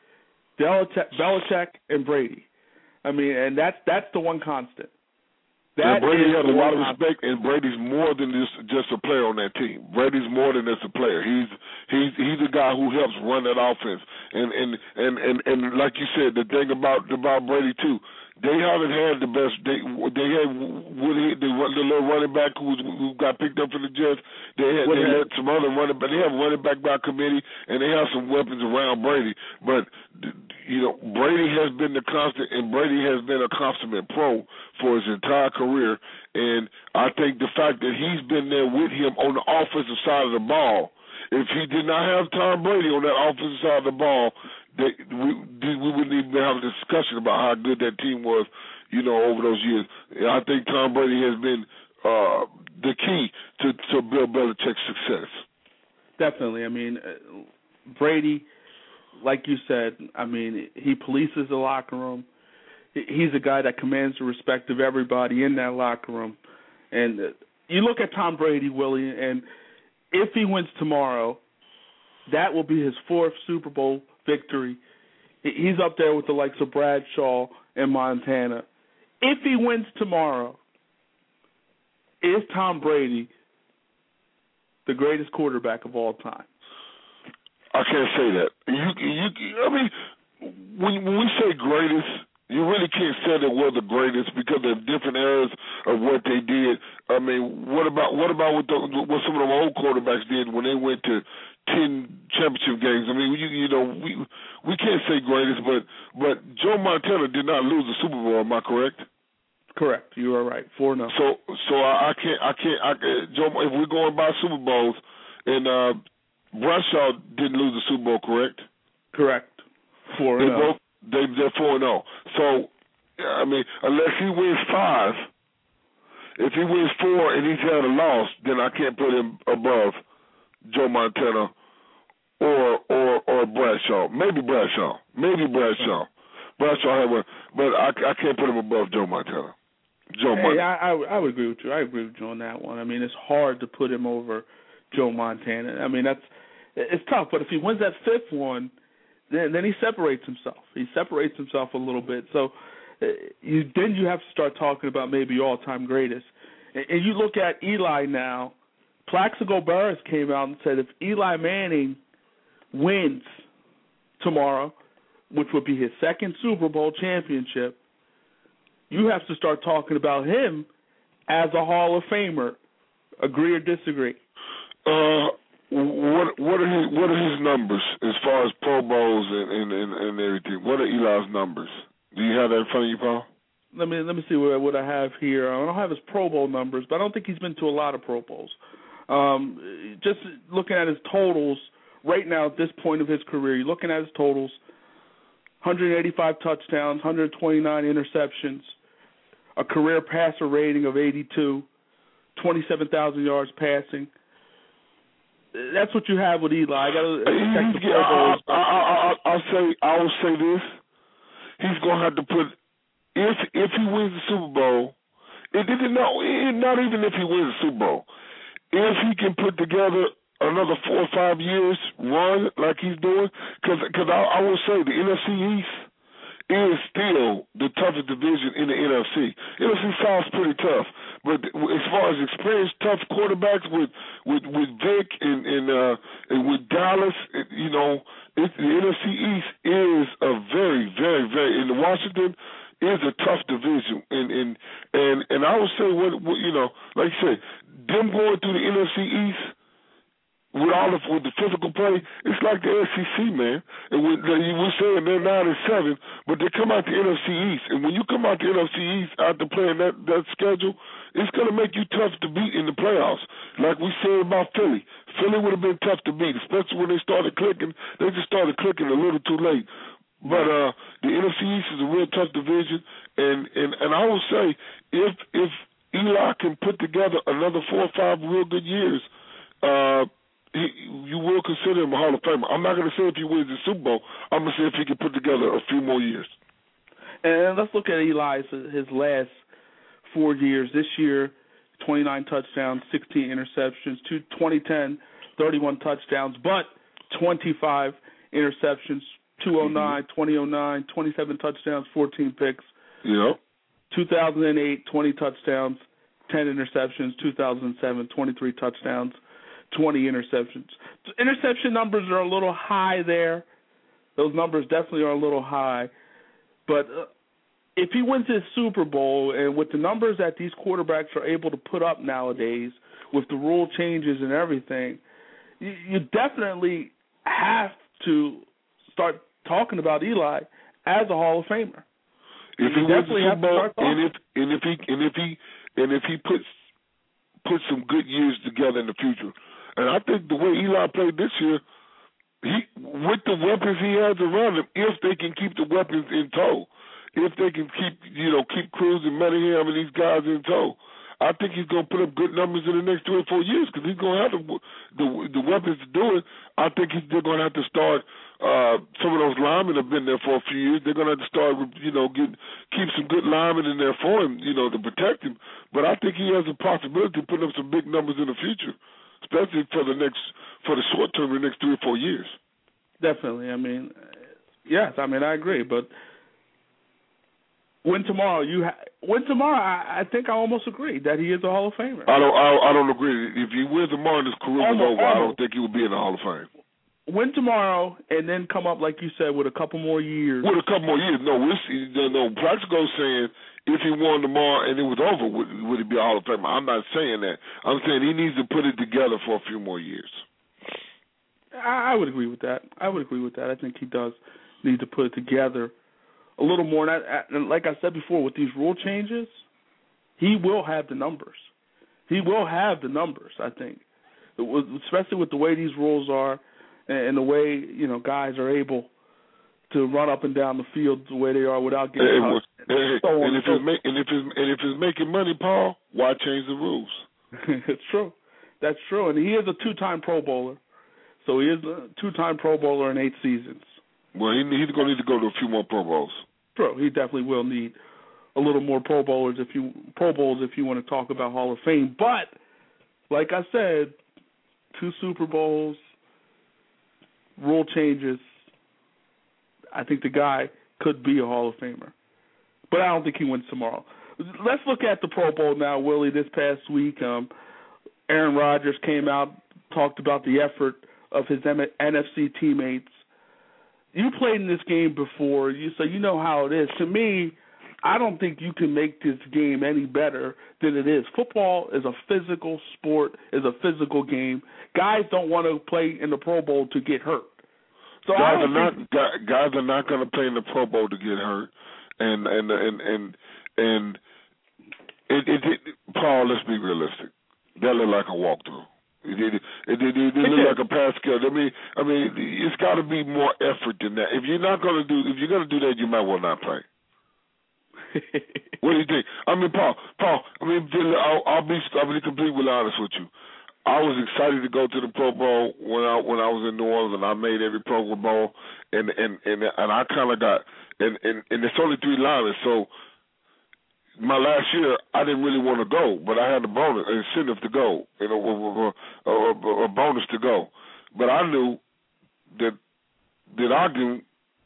Belichick and Brady. I mean, and that's the one constant. Brady has a lot of respect, and Brady's more than just a player on that team. Brady's more than just a player. He's a guy who helps run that offense. And like you said, the thing about Brady too, they haven't had the best. They had Woody, the little running back who got picked up from the Jets. They had some other running back. They have running back by committee, and they have some weapons around Brady. But Brady has been the constant, and Brady has been a consummate pro for his entire career. And I think the fact that he's been there with him on the offensive side of the ball, if he did not have Tom Brady on that offensive side of the ball, we wouldn't even have a discussion about how good that team was, over those years. I think Tom Brady has been the key to Bill Belichick's success. Definitely. I mean, Brady, like you said, I mean, he polices the locker room. He's a guy that commands the respect of everybody in that locker room. And you look at Tom Brady, Willie, and if he wins tomorrow, that will be his 4th Super Bowl victory. He's up there with the likes of Bradshaw and Montana. If he wins tomorrow, is Tom Brady the greatest quarterback of all time? I can't say that. I mean, when we say greatest, you really can't say that we're the greatest because of different eras of what they did. I mean, what about what some of them old quarterbacks did when they went to 10 championship games? I mean, we can't say greatest, but Joe Montana did not lose the Super Bowl. Am I correct? Correct. You are right. 4-0. So I can't. Joe, if we're going by Super Bowls, and Bradshaw didn't lose the Super Bowl, correct? Correct. 4-0. They're 4-0. So I mean, unless he wins 5, if he wins 4 and he's had a loss, then I can't put him above Joe Montana or Bradshaw. Maybe Bradshaw. Bradshaw had one, but I can't put him above Joe Montana. I would agree with you. I agree with you on that one. I mean, it's hard to put him over Joe Montana. I mean, it's tough. But if he wins that 5th one, then he separates himself. He separates himself a little bit. So you have to start talking about maybe all-time greatest. And you look at Eli now. Plaxico Burress came out and said if Eli Manning wins tomorrow, which would be his 2nd Super Bowl championship, you have to start talking about him as a Hall of Famer. Agree or disagree? What are his numbers as far as Pro Bowls and everything? What are Eli's numbers? Do you have that in front of you, Paul? Let me see what I have here. I don't have his Pro Bowl numbers, but I don't think he's been to a lot of Pro Bowls. Just looking at his totals right now at this point of his career, you're looking at his totals: 185 touchdowns, 129 interceptions, a career passer rating of 82, 27,000 yards passing. That's what you have with Eli. I got to check the Pro Bowls. I will say this: he's going to have to put if he wins the Super Bowl. Not even if he wins the Super Bowl. If he can put together another 4 or 5 years run like he's doing, because I will say the NFC East is still the toughest division in the NFC. NFC South's pretty tough, but as far as experienced tough quarterbacks with Vic and with Dallas, the NFC East is a very, very, very, and Washington is a tough division, and I would say what like you said, them going through the NFC East with the physical play, it's like the SEC, man. And we're saying they're 9-7, but they come out the NFC East, and when you come out the NFC East after playing that schedule, it's going to make you tough to beat in the playoffs. Like we said about Philly. Philly would have been tough to beat, especially when they started clicking. They just started clicking a little too late. But the NFC East is a real tough division, and I will say if Eli can put together another 4 or 5 real good years, you will consider him a Hall of Famer. I'm not going to say if he wins the Super Bowl. I'm going to say if he can put together a few more years. And let's look at Eli's his last 4 years. This year, 29 touchdowns, 16 interceptions. 2010, 31 touchdowns, but 25 interceptions. 2009, 2009, 27 touchdowns, 14 picks. Yep. 2008, 20 touchdowns, 10 interceptions. 2007, 23 touchdowns, 20 interceptions. Interception numbers are a little high there. Those numbers definitely are a little high. But if he wins his Super Bowl, and with the numbers that these quarterbacks are able to put up nowadays, with the rule changes and everything, you definitely have to start talking about Eli as a Hall of Famer. If he wins the Super Bowl, and if he puts some good years together in the future, and I think the way Eli played this year, with the weapons he has around him, if they can keep the weapons in tow, if they can keep Cruz and Manningham and these guys in tow, I think he's going to put up good numbers in the next 3 or 4 years because he's going to have the weapons to do it. I think they're going to have to start. Some of those linemen have been there for a few years. They're going to have to start, keep some good linemen in there for him, to protect him. But I think he has a possibility of putting up some big numbers in the future, especially for the short term, the next 3 or 4 years. Definitely. I mean, yes. I mean, I agree, but. Win tomorrow. I think I almost agree that he is a Hall of Famer. I don't agree. If he wins tomorrow and his career is over, I don't think he will be in the Hall of Fame. Win tomorrow and then come up, like you said, with a couple more years. With a couple more years. No, Plaxico's saying if he won tomorrow and it was over, would he be a Hall of Famer? I'm not saying that. I'm saying he needs to put it together for a few more years. I would agree with that. I think he does need to put it together a little more. And like I said before, with these rule changes, he will have the numbers. He will have the numbers, I think, especially with the way these rules are and the way, guys are able to run up and down the field the way they are without getting touched. And if it's making money, Paul, why change the rules? It's true. That's true. And he is a 2-time Pro Bowler. So he is a 2-time Pro Bowler in 8 seasons. Well, he's going to need to go to a few more Pro Bowls. True. He definitely will need a little more Pro Bowls if you want to talk about Hall of Fame. But, like I said, 2 Super Bowls, rule changes, I think the guy could be a Hall of Famer. But I don't think he wins tomorrow. Let's look at the Pro Bowl now, Willie. This past week, Aaron Rodgers came out, talked about the effort of his NFC teammates. You played in this game before, so you know how it is. To me, I don't think you can make this game any better than it is. Football is a physical sport, is a physical game. Guys don't want to play in the Pro Bowl to get hurt. So guys are not going to play in the Pro Bowl to get hurt, and Paul, let's be realistic. That looked like a walkthrough. It looked like a pass skill. I mean, it's got to be more effort than that. If you're going to do that, you might well not play. What do you think? I mean, Paul. I'll be completely honest with you. I was excited to go to the Pro Bowl when I was in New Orleans, and I made every Pro Bowl, and I kind of got and it's only 3 linemen, so my last year I didn't really want to go, but I had a bonus, an incentive to go, a bonus to go, but I knew that Ogden,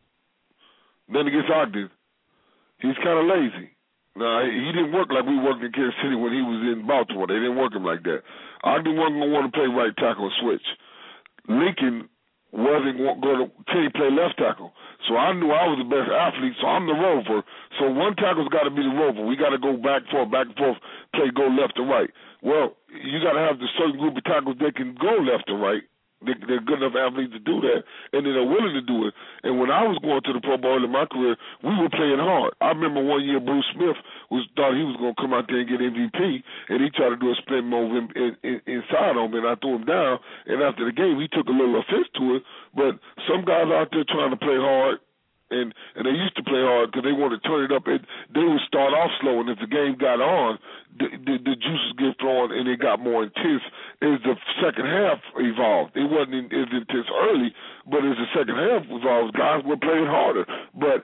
then against Ogden, he's kind of lazy. Now, he didn't work like we worked in Kansas City when he was in Baltimore. They didn't work him like that. Ogden wasn't going to want to play right tackle and switch. Lincoln wasn't going to play left tackle. So I knew I was the best athlete, so I'm the rover. So one tackle's got to be the rover. We got to go back and forth, go left to right. Well, you got to have the certain group of tackles that can go left to right. They're good enough athletes to do that, and they're willing to do it. And when I was going to the Pro Bowl in my career, we were playing hard. I remember one year Bruce Smith thought he was going to come out there and get MVP, and he tried to do a split move inside on me, and I threw him down. And after the game, he took a little offense to it. But some guys out there trying to play hard, and they used to play hard because they wanted to turn it up. They would start off slow, and if the game got on, the juices get thrown, and it got more intense as the second half evolved. It wasn't as intense early, but as the second half evolved, guys were playing harder. But,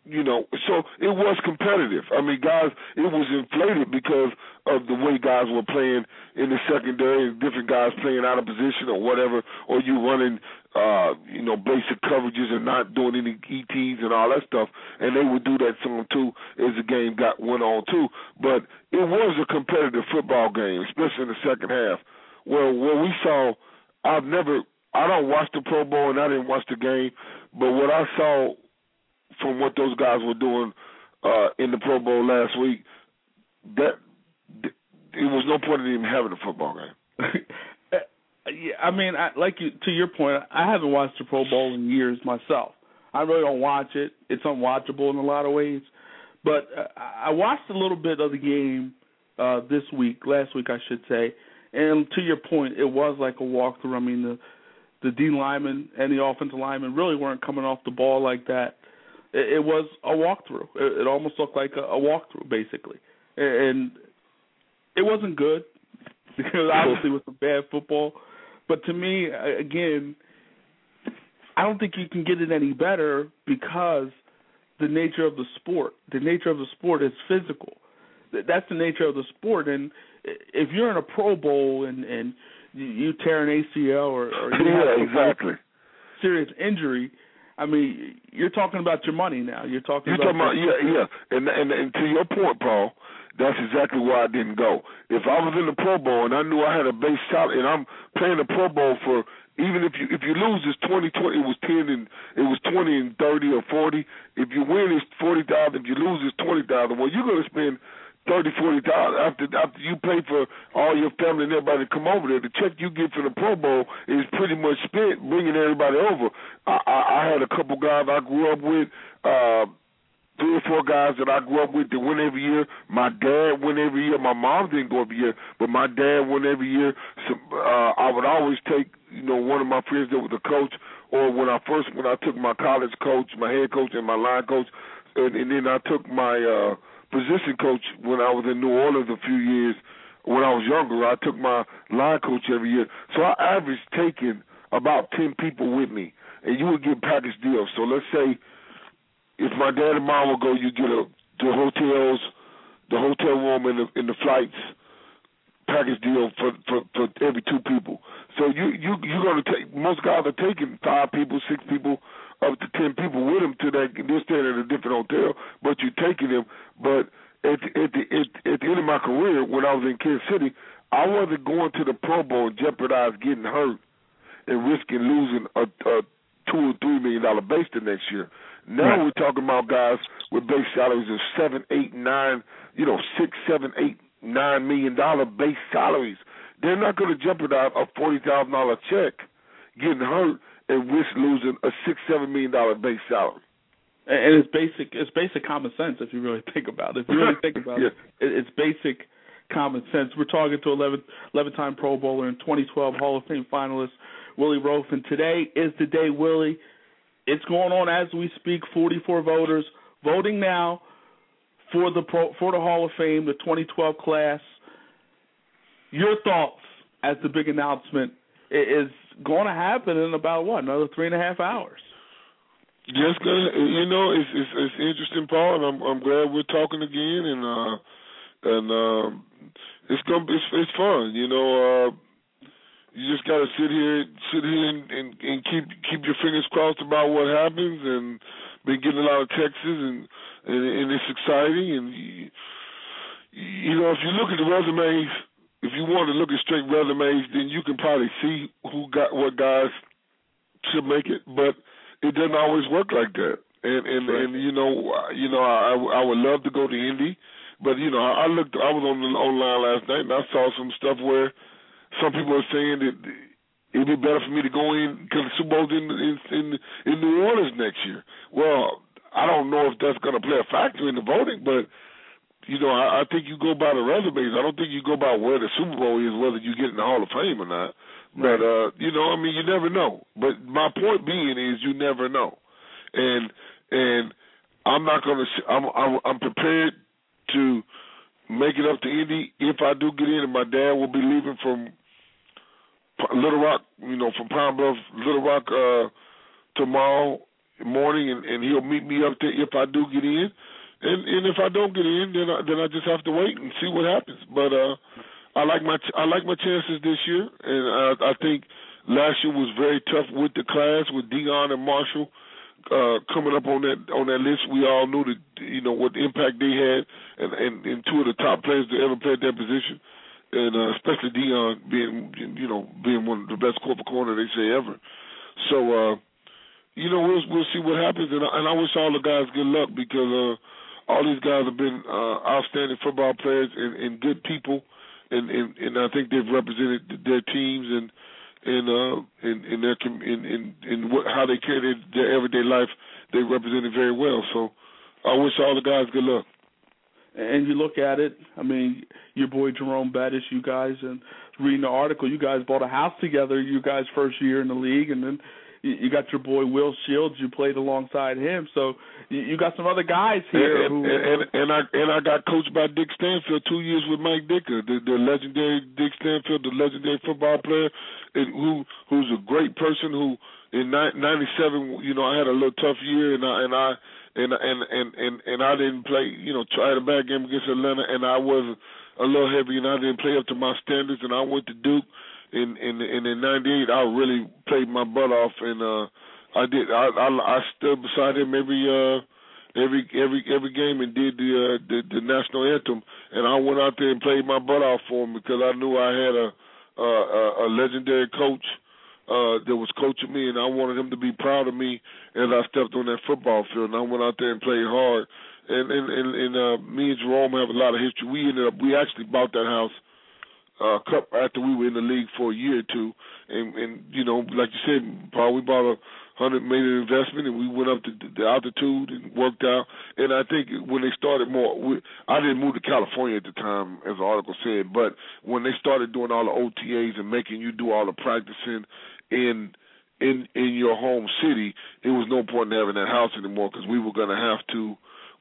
so it was competitive. I mean, guys, it was inflated because of the way guys were playing in the secondary, different guys playing out of position or whatever, or you running basic coverages and not doing any ETs and all that stuff, and they would do that some too as the game went on too. But it was a competitive football game, especially in the second half. Well, what we saw, I don't watch the Pro Bowl and I didn't watch the game, but what I saw from what those guys were doing in the Pro Bowl last week, that it was no point in even having a football game. Yeah, I mean, to your point, I haven't watched the Pro Bowl in years myself. I really don't watch it. It's unwatchable in a lot of ways. But I watched a little bit of the game last week I should say. And to your point, it was like a walkthrough. I mean, the D linemen and the offensive linemen really weren't coming off the ball like that. It was a walkthrough. It almost looked like a walkthrough, basically. And it wasn't good because obviously it was some bad football. But to me, again, I don't think you can get it any better because the nature of the sport. The nature of the sport is physical. That's the nature of the sport. And if you're in a Pro Bowl and you tear an ACL or you have a serious injury, I mean, you're talking about your money now. And to your point, Paul, that's exactly why I didn't go. If I was in the Pro Bowl and I knew I had a base salary and I'm playing the Pro Bowl for, even if you lose, it's 20, it was 10 and it was 20 and 30 or 40. If you win, it's 40,000. If you lose, it's 20,000. Well, you're going to spend 30, 40,000 after you pay for all your family and everybody to come over there. The check you get for the Pro Bowl is pretty much spent bringing everybody over. I had a couple guys I grew up with 3 or 4 guys that I grew up with that win every year. My dad win every year. My mom didn't go every year, but my dad won every year. So, I would always take, one of my friends that was a coach, or when I took my college coach, my head coach, and my line coach, and then I took my position coach when I was in New Orleans a few years. When I was younger, I took my line coach every year. So I averaged taking about 10 people with me, and you would get package deals. So let's say if my dad and mom would go, you get the hotel room and the flights package deal for every 2 people. So you're going to take, most guys are taking 5 people, 6 people, up to 10 people with them to that. They're staying at a different hotel, but you're taking them. But at the end of my career, when I was in Kansas City, I wasn't going to the Pro Bowl and jeopardize getting hurt and risking losing a $2 or $3 million base the next year. Now we're talking about guys with base salaries of $7, $8, $9, $6, $7, $8, $9 million base salaries. They're not going to jeopardize a $40,000 check getting hurt and risk losing a $6, $7 million base salary. And it's basic common sense if you really think about it. If you really think about it, it's basic common sense. We're talking to 11-time Pro Bowler and 2012 Hall of Fame finalist Willie Roaf, and today is the day, Willie. It's going on as we speak. 44 voters voting now for the Hall of Fame, the 2012 class. Your thoughts as the big announcement is going to happen in about another 3.5 hours. Yes, it's an interesting, Paul, and I'm glad we're talking again, and it's fun. You just got to sit here and keep your fingers crossed about what happens, and been getting a lot of texts, and it's exciting. And if you look at the resumes, if you want to look at straight resumes, then you can probably see what guys should make it, but it doesn't always work like that. And I would love to go to Indy, but I was online last night and I saw some stuff where some people are saying that it'd be better for me to go in because the Super Bowl's in New Orleans next year. Well, I don't know if that's going to play a factor in the voting, but I think you go by the resumes. I don't think you go by where the Super Bowl is, whether you get in the Hall of Fame or not. But you never know. But my point being is, you never know, and I'm not going to. I'm prepared to make it up to Indy if I do get in, and my dad will be leaving from Little Rock, from Pine Bluff, Little Rock tomorrow morning, and he'll meet me up there if I do get in. And if I don't get in, then I just have to wait and see what happens. But I like my chances this year, and I think last year was very tough with the class with Deion and Marshall coming up on that list. We all knew that what impact they had, and 2 of the top players that ever played that position, and especially Deion being one of the best corporate corner they say ever. So we'll see what happens, and I wish all the guys good luck because all these guys have been outstanding football players and good people, and I think they've represented their teams and how they carry their everyday life. They represented very well. So I wish all the guys good luck. And you look at it, your boy Jerome Bettis, you guys, and reading the article, you guys bought a house together, you guys' first year in the league, and then you got your boy Will Shields. You played alongside him, so you got some other guys here. And I got coached by Dick Stanfield 2 years with Mike Dicker, the legendary Dick Stanfield, the legendary football player, who's a great person. Who in '97, I had a little tough year, and I didn't play. I had a bad game against Atlanta, and I was a little heavy, and I didn't play up to my standards, and I went to Duke. In '98, I really played my butt off, and I did. I stood beside him every game and did the national anthem, and I went out there and played my butt off for him because I knew I had a legendary coach that was coaching me, and I wanted him to be proud of me as I stepped on that football field. And I went out there and played hard, and me and Jerome have a lot of history. We actually bought that house after we were in the league for a year or two, and like you said, Paul, we bought a made an investment, and we went up to the altitude and worked out. And I think when they started I didn't move to California at the time, as the article said, but when they started doing all the OTAs and making you do all the practicing in your home city, it was no point in having that house anymore because we were going to have to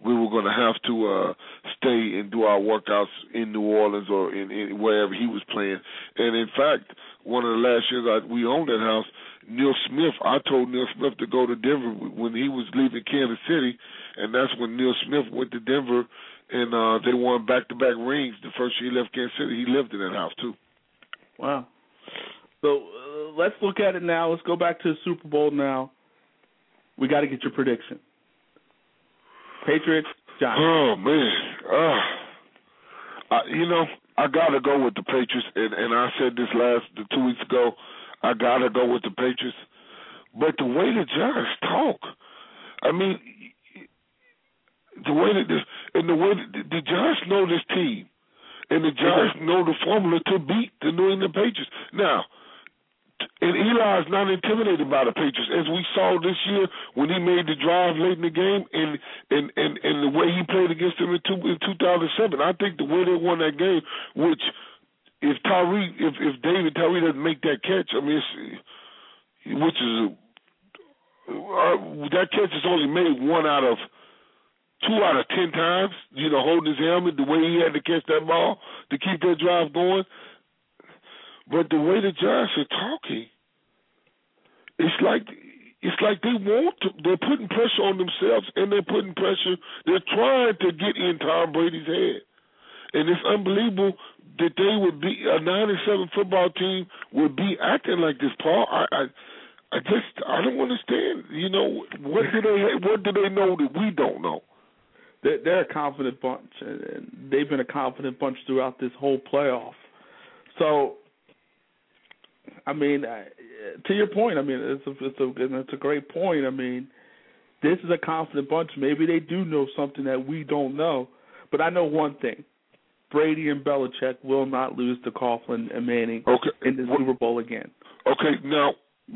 stay and do our workouts in New Orleans or in wherever he was playing. And in fact, one of the last years we owned that house, I told Neil Smith to go to Denver when he was leaving Kansas City, and that's when Neil Smith went to Denver, and they won back-to-back rings. The first year he left Kansas City, he lived in that house too. Wow. So let's look at it now. Let's go back to the Super Bowl now. We got to get your prediction. Patriots, Giants. Oh, man. I got to go with the Patriots, and I said this 2 weeks ago, I got to go with the Patriots. But the way the Giants talk, I mean, the way that the Giants know this team, and the Giants know the formula to beat the New England Patriots. Now, and Eli is not intimidated by the Patriots, as we saw this year when he made the drive late in the game, and the way he played against them in 2007. I think the way they won that game, which if David Tyree doesn't make that catch, I mean, that catch is only made 2 out of 10 times. Holding his helmet, the way he had to catch that ball to keep that drive going. But the way the Giants are talking, it's like they're putting pressure on themselves, and they're trying to get in Tom Brady's head. And it's unbelievable that they would be a 9-7 football team would be acting like this, Paul. I don't understand. What do they know that we don't know? They're a confident bunch, and they've been a confident bunch throughout this whole playoff. So, I mean, to your point, I mean, it's a great point. I mean, this is a confident bunch. Maybe they do know something that we don't know. But I know one thing. Brady and Belichick will not lose to Coughlin and Manning in the Super Bowl again. Okay, now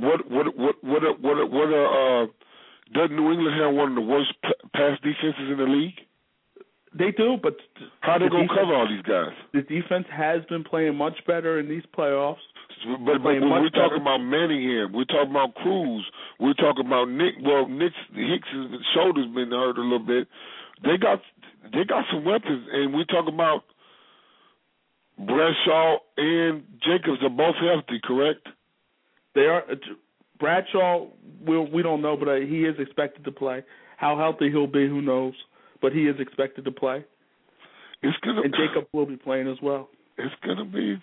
does New England have one of the worst pass defenses in the league? They do, but how are they going to cover all these guys? The defense has been playing much better in these playoffs. But we're talking about Manningham, we're talking about Cruz, we're talking about Nick. Well, Hicks' shoulder's been hurt a little bit. They got some weapons, and we talk about Bradshaw and Jacobs are both healthy, correct? They are. Bradshaw, we don't know, but he is expected to play. How healthy he'll be, who knows? But he is expected to play. And Jacob will be playing as well. It's gonna be.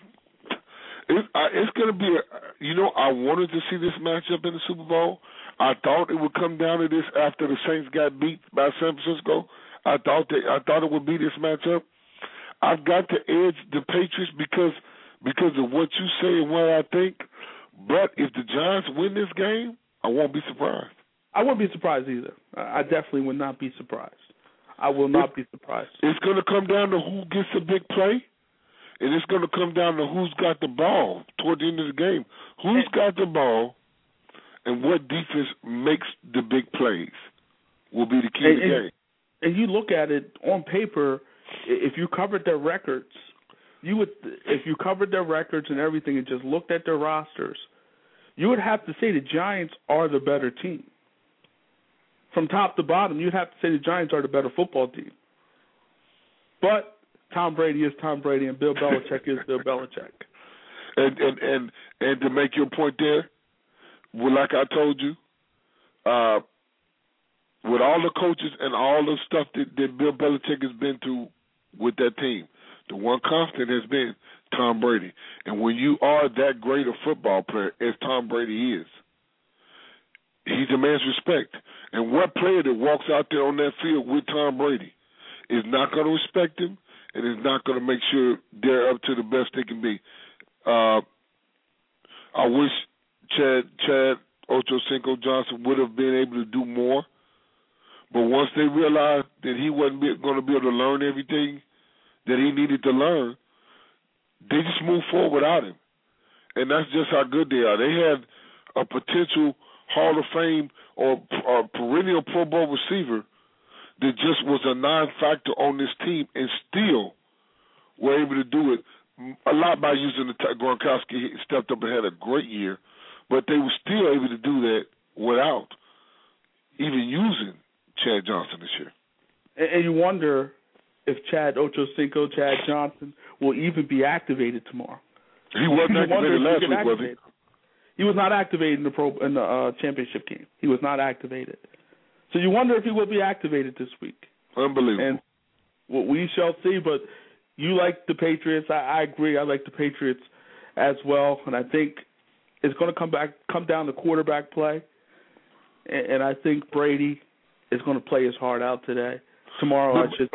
I wanted to see this matchup in the Super Bowl. I thought it would come down to this after the Saints got beat by San Francisco. I thought it would be this matchup. I've got to edge the Patriots because of what you say and what I think. But if the Giants win this game, I won't be surprised. I wouldn't be surprised either. I definitely would not be surprised. I will not be surprised. It's going to come down to who gets a big play, and it's going to come down to who's got the ball toward the end of the game. Who's got the ball and what defense makes the big plays will be the key to the game. And you look at it on paper, if you covered their records, if you covered their records and everything and just looked at their rosters, you would have to say the Giants are the better team. From top to bottom, you'd have to say the Giants are the better football team. But Tom Brady is Tom Brady, and Bill Belichick is Bill Belichick. And to make your point there, well, like I told you, with all the coaches and all the stuff that Bill Belichick has been through with that team, the one constant has been Tom Brady. And when you are that great a football player as Tom Brady is, he demands respect. And what player that walks out there on that field with Tom Brady is not going to respect him and is not going to make sure they're up to the best they can be. I wish Chad Ochocinco Johnson would have been able to do more. But once they realized that he wasn't going to be able to learn everything that he needed to learn, they just moved forward without him. And that's just how good they are. They had a potential Hall of Fame or perennial Pro Bowl receiver that just was a non-factor on this team and still were able to do it a lot by using the Gronkowski stepped up and had a great year, but they were still able to do that without even using Chad Johnson this year. And you wonder if Chad Johnson, will even be activated tomorrow. He wasn't activated last week, was he? He was not activated in the championship game. He was not activated. So you wonder if he will be activated this week. Unbelievable. And what we shall see, but you like the Patriots. I agree. I like the Patriots as well. And I think it's going to come down to quarterback play. And I think Brady is going to play his heart out today. Tomorrow, I think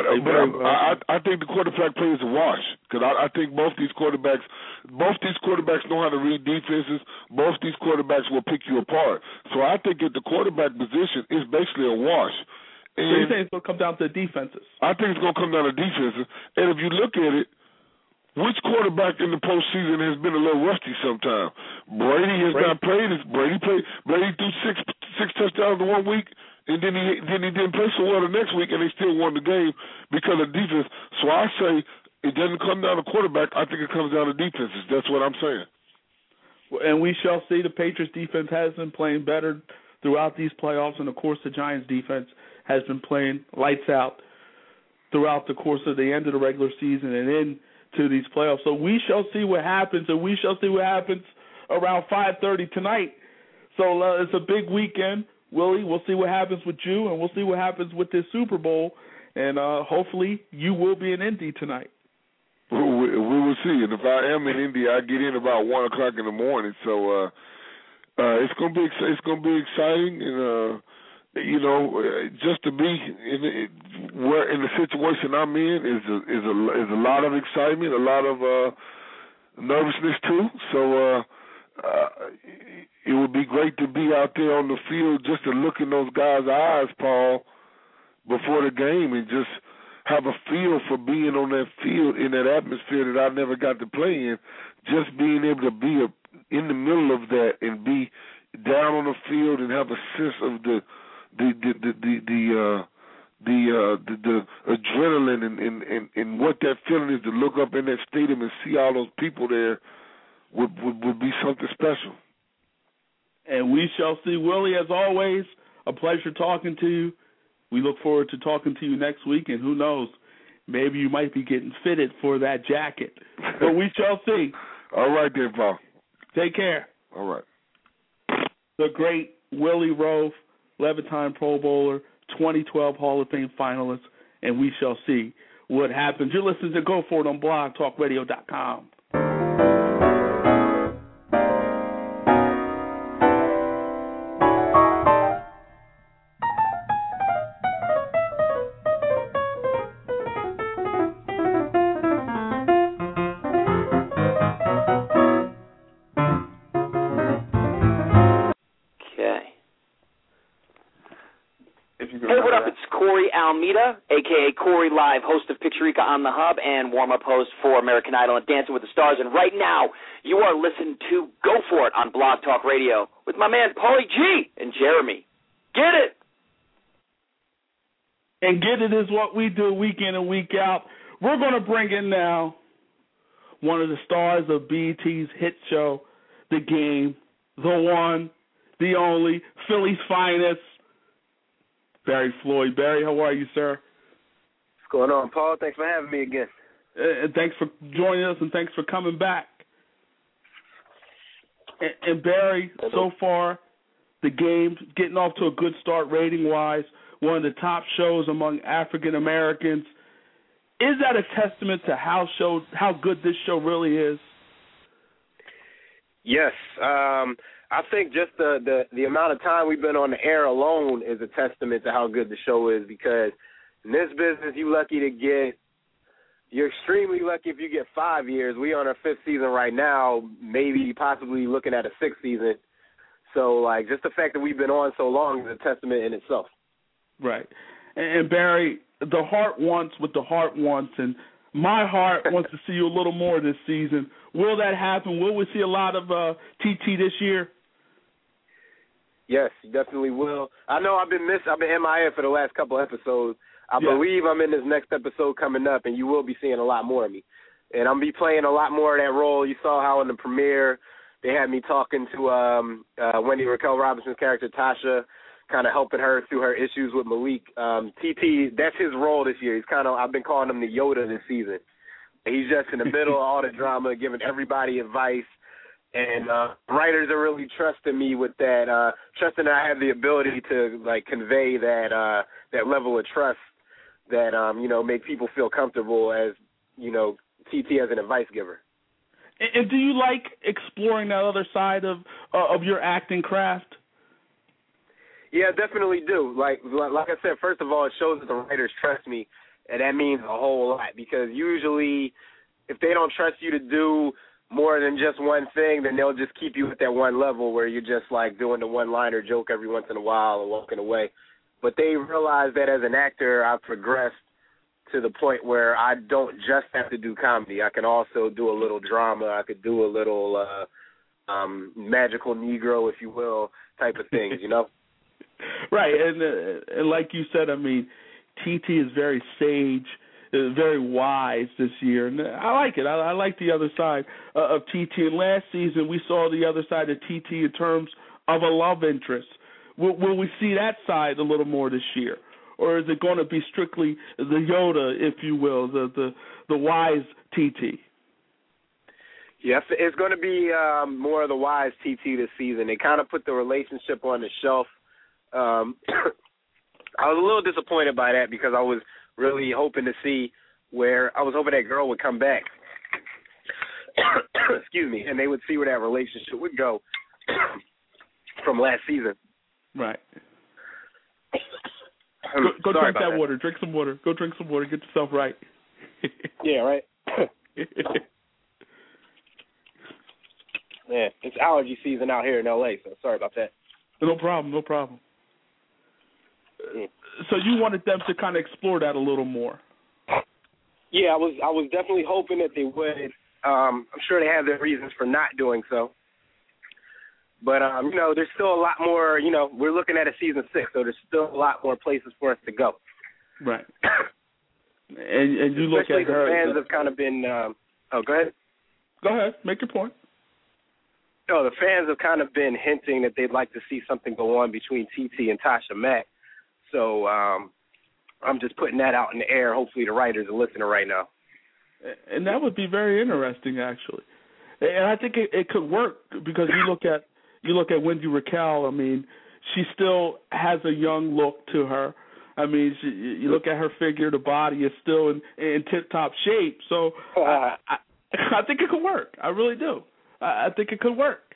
the quarterback play is a wash because I think both these quarterbacks know how to read defenses. Both these quarterbacks will pick you apart. So I think at the quarterback position, it's basically a wash. And so you're saying it's going to come down to defenses? I think it's going to come down to defenses. And if you look at it, which quarterback in the postseason has been a little rusty sometimes? Brady has not played. Brady threw six touchdowns in 1 week. And then he didn't play so well the next week, and they still won the game because of defense. So I say it doesn't come down to quarterback. I think it comes down to defenses. That's what I'm saying. And we shall see. The Patriots defense has been playing better throughout these playoffs, and of course the Giants defense has been playing lights out throughout the course of the end of the regular season and into these playoffs. So we shall see what happens, and we shall see what happens around 5:30 tonight. So it's a big weekend. Willie, we'll see what happens with you, and we'll see what happens with this Super Bowl, and hopefully you will be in Indy tonight. We will see, and if I am in Indy, I get in about 1 o'clock in the morning. So it's gonna be exciting, and just to be in the situation I'm in is a lot of excitement, a lot of nervousness too. So. It would be great to be out there on the field just to look in those guys' eyes, Paul, before the game and just have a feel for being on that field in that atmosphere that I never got to play in. Just being able to be in the middle of that and be down on the field and have a sense of the adrenaline and what that feeling is to look up in that stadium and see all those people there would be something special. And we shall see. Willie, as always, a pleasure talking to you. We look forward to talking to you next week, and who knows, maybe you might be getting fitted for that jacket. But we shall see. All right then, Paul. Take care. All right. The great Willie Roaf, Levitine Pro Bowler, 2012 Hall of Fame finalist, and we shall see what happens. You're listening to Go For It on blogtalkradio.com. Almeida, a.k.a. Corey Live, host of Picturica on the Hub and warm-up host for American Idol and Dancing with the Stars. And right now, you are listening to Go For It on Blog Talk Radio with my man Paulie G and Jeremy. Get it! And get it is what we do week in and week out. We're going to bring in now one of the stars of BET's hit show, The Game, the one, the only, Philly's finest, Barry Floyd. Barry, how are you, sir? What's going on, Paul? Thanks for having me again. And thanks for joining us, and thanks for coming back. And Barry, so far, The Game getting off to a good start rating-wise, one of the top shows among African Americans. Is that a testament to how good this show really is? Yes. I think just the amount of time we've been on the air alone is a testament to how good the show is, because in this business you're extremely lucky if you get 5 years. We on our 5th season right now, maybe possibly looking at a 6th season. So, just the fact that we've been on so long is a testament in itself. Right. And Barry, the heart wants what the heart wants, and my heart wants to see you a little more this season. Will that happen? Will we see a lot of TT this year? Yes, you definitely will. I know I've been MIA for the last couple episodes. I believe I'm in this next episode coming up, and you will be seeing a lot more of me. And I'm be playing a lot more of that role. You saw how in the premiere they had me talking to Wendy Raquel Robinson's character, Tasha, kind of helping her through her issues with Malik. TT, that's his role this year. I've been calling him the Yoda this season. He's just in the middle of all the drama, giving everybody advice. And writers are really trusting me with that, trusting that I have the ability to like convey that level of trust that make people feel comfortable as TT as an advice giver. And do you like exploring that other side of your acting craft? Yeah, definitely do. Like I said, first of all, it shows that the writers trust me, and that means a whole lot because usually if they don't trust you to do more than just one thing, then they'll just keep you at that one level where you're just like doing the one-liner joke every once in a while and walking away. But they realize that as an actor, I've progressed to the point where I don't just have to do comedy. I can also do a little drama. I could do a little magical Negro, if you will, type of things, Right, and like you said, I mean, TT is very sage, very wise this year, and I like it. I like the other side of TT. And last season, we saw the other side of TT in terms of a love interest. Will we see that side a little more this year, or is it going to be strictly the Yoda, if you will, the wise TT? Yes, it's going to be more of the wise TT this season. They kind of put the relationship on the shelf. I was a little disappointed by that because I was really hoping to see where I was hoping that girl would come back. Excuse me, and they would see where that relationship would go from last season. Right. Go drink that water. Drink some water. Go drink some water. Get yourself right. Yeah, right. Yeah, it's allergy season out here in L.A., so sorry about that. No problem. So you wanted them to kind of explore that a little more. Yeah, I was definitely hoping that they would. I'm sure they have their reasons for not doing so. But, there's still a lot more, we're looking at a season 6, so there's still a lot more places for us to go. Right. And you look especially at her. The fans have kind of been, go ahead. Go ahead. Make your point. No, the fans have kind of been hinting that they'd like to see something go on between TT and Tasha Mack. So I'm just putting that out in the air. Hopefully the writers are listening right now. And that would be very interesting, actually. And I think it could work because you look at Wendy Raquel. I mean, she still has a young look to her. I mean, you look at her figure, the body is still in tip-top shape. So I think it could work. I really do. I think it could work.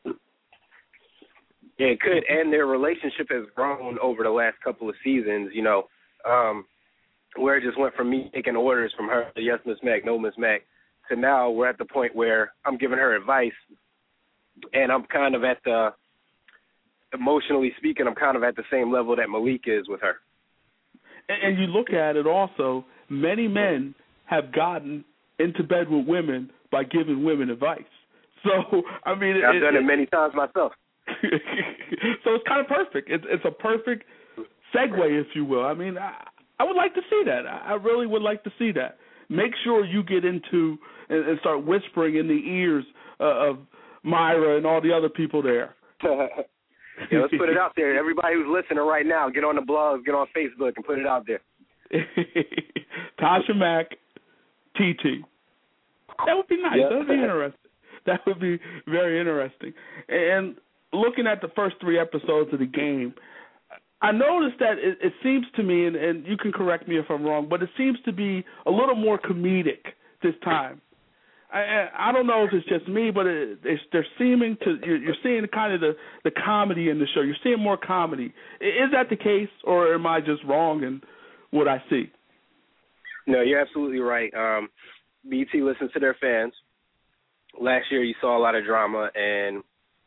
Yeah, it could, and their relationship has grown over the last couple of seasons, where it just went from me taking orders from her to yes, Miss Mac, no, Miss Mac, to now we're at the point where I'm giving her advice, and I'm kind of emotionally speaking, I'm kind of at the same level that Malik is with her. And you look at it also, many men have gotten into bed with women by giving women advice. So, I mean... I've done it many times myself. So it's kind of perfect. It's a perfect segue, if you will. I mean, I would like to see that. I really would like to see that. Make sure you get into and start whispering in the ears of Myra and all the other people there. Yeah, let's put it out there. Everybody who's listening right now, get on the blogs, get on Facebook, and put it out there. Tasha Mack, TT. That would be nice. That would be interesting. That would be very interesting. And looking at the first 3 episodes of the game, I noticed that it seems to me, and you can correct me if I'm wrong, but it seems to be a little more comedic this time. I don't know if it's just me, but they're seeming to you're seeing kind of the comedy in the show. You're seeing more comedy. Is that the case, or am I just wrong in what I see? No, you're absolutely right. BET listens to their fans. Last year you saw a lot of drama, and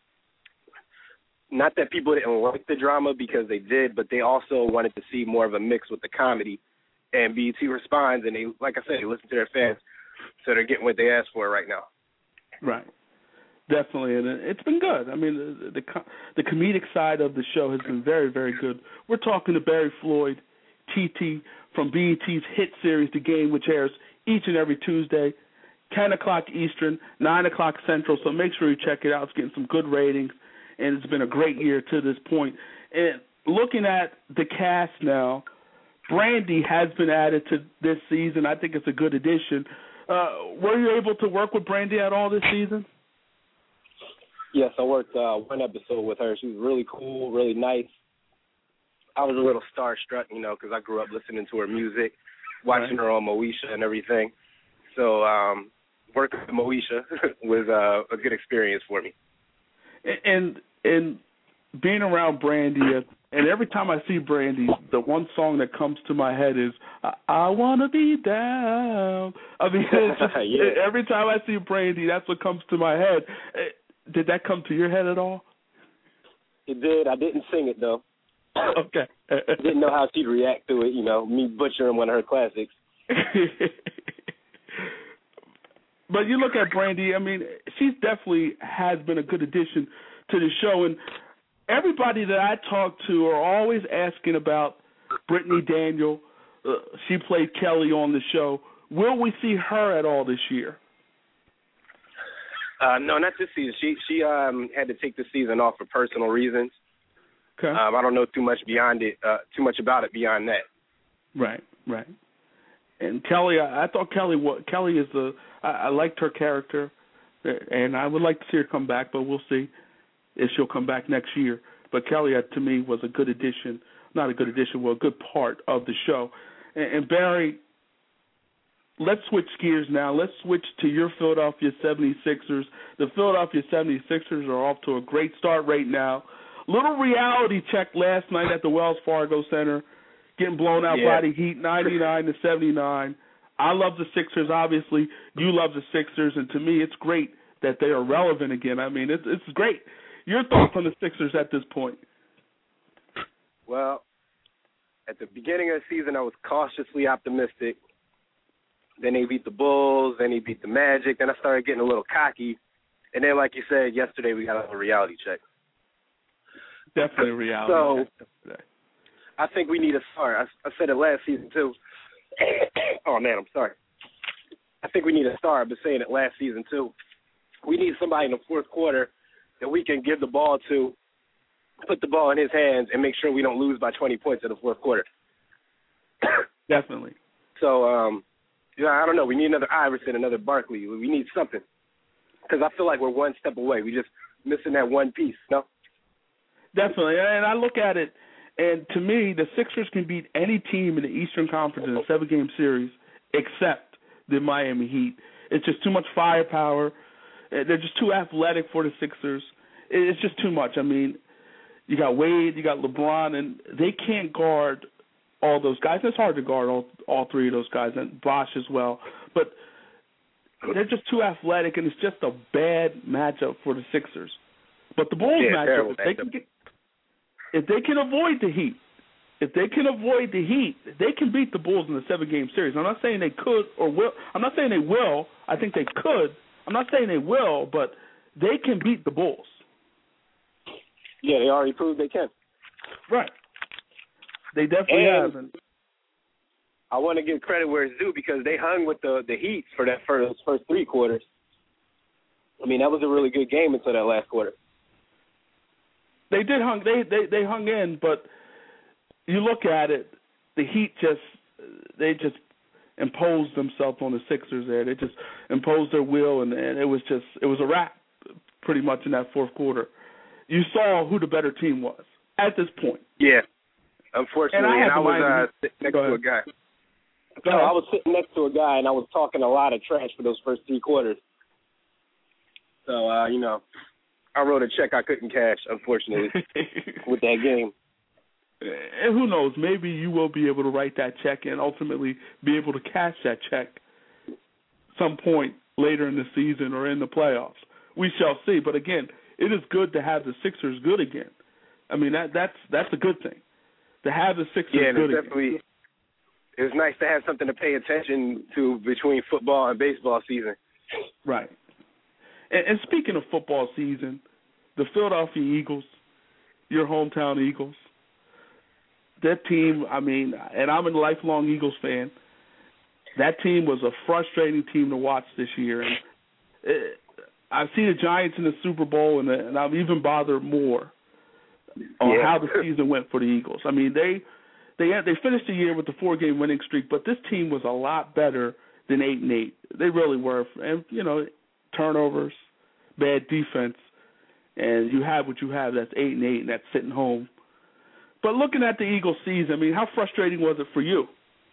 not that people didn't like the drama because they did, but they also wanted to see more of a mix with the comedy. And BET responds, and they, like I said, they listen to their fans, so they're getting what they asked for right now. Right. Definitely, and it's been good. I mean, the comedic side of the show has been very, very good. We're talking to Barry Floyd, TT, from BET's hit series, The Game, which airs each and every Tuesday, 10 o'clock Eastern, 9 o'clock Central, so make sure you check it out. It's getting some good ratings, and it's been a great year to this point. And looking at the cast now, Brandy has been added to this season. I think it's a good addition. Were you able to work with Brandy at all this season? Yes, I worked one episode with her. She was really cool, really nice. I was a little starstruck, because I grew up listening to her music, watching her on Moesha and everything. So working with Moesha was a good experience for me. And being around Brandy, and every time I see Brandy, the one song that comes to my head is "I Wanna Be Down." I mean, every time I see Brandy, that's what comes to my head. Did that come to your head at all? It did. I didn't sing it, though. Okay. Didn't know how she'd react to it, me butchering one of her classics. But you look at Brandy, I mean, she definitely has been a good addition to the show. And everybody that I talk to are always asking about Brittany Daniel. She played Kelly on the show. Will we see her at all this year? No, not this season. She had to take the season off for personal reasons. Okay. I don't know too much about it beyond that. Right. And Kelly, I thought Kelly is I liked her character, and I would like to see her come back, but we'll see if she'll come back next year. But Kelly, to me, was a good addition. Not a good addition, well, a good part of the show. And Barry, let's switch gears now. Let's switch to your Philadelphia 76ers. The Philadelphia 76ers are off to a great start right now. Little reality check last night at the Wells Fargo Center, getting blown out by the Heat, 99-79. I love the Sixers, obviously. You love the Sixers, and to me, it's great that they are relevant again. I mean, it's great. Your thoughts on the Sixers at this point? Well, at the beginning of the season, I was cautiously optimistic. Then they beat the Bulls. Then they beat the Magic. Then I started getting a little cocky. And then, like you said, yesterday we got a reality check. Definitely a reality check. So I think we need a star. I said it last season, too. Oh, man, I'm sorry. I think we need a star. I've been saying it last season, too. We need somebody in the fourth quarter that we can give the ball to, put the ball in his hands, and make sure we don't lose by 20 points in the fourth quarter. Definitely. So, I don't know. We need another Iverson, another Barkley. We need something. Because I feel like we're one step away. We're just missing that one piece, no? Definitely. And I look at it, and to me, the Sixers can beat any team in the Eastern Conference in a 7-game series except the Miami Heat. It's just too much firepower. They're just too athletic for the Sixers. It's just too much. I mean, you got Wade, you got LeBron, and they can't guard all those guys. It's hard to guard all three of those guys, and Bosh as well. But they're just too athletic, and it's just a bad matchup for the Sixers. But the Bulls matchup, if they can avoid the Heat, they can beat the Bulls in the 7-game series. I'm not saying they could or will. I'm not saying they will. I think they could. I'm not saying they will, but they can beat the Bulls. Yeah, they already proved they can. Right. They definitely have. And I want to give credit where it's due because they hung with the Heat for those first 3 quarters. I mean, that was a really good game until that last quarter. They did hung. They hung in, but you look at it, the Heat just imposed themselves on the Sixers there. They just imposed their will, and it was a wrap pretty much in that fourth quarter. You saw who the better team was at this point. Yeah, unfortunately, and I was sitting next to a guy. I was sitting next to a guy, and I was talking a lot of trash for those first 3 quarters. So, I wrote a check I couldn't cash, unfortunately, with that game. And who knows, maybe you will be able to write that check and ultimately be able to cash that check some point later in the season or in the playoffs. We shall see. But, again, it is good to have the Sixers good again. I mean, that's a good thing, to have the Sixers good again. It was nice to have something to pay attention to between football and baseball season. Right. And speaking of football season, the Philadelphia Eagles, your hometown Eagles, that team, I mean, and I'm a lifelong Eagles fan, that team was a frustrating team to watch this year. And I've seen the Giants in the Super Bowl, and I'm even bothered more on how the season went for the Eagles. I mean, they finished the year with the 4-game winning streak, but this team was a lot better than 8-8. They really were. And, you know, turnovers, bad defense, and you have what you have. That's 8-8, and that's sitting home. But looking at the Eagles season, I mean, how frustrating was it for you?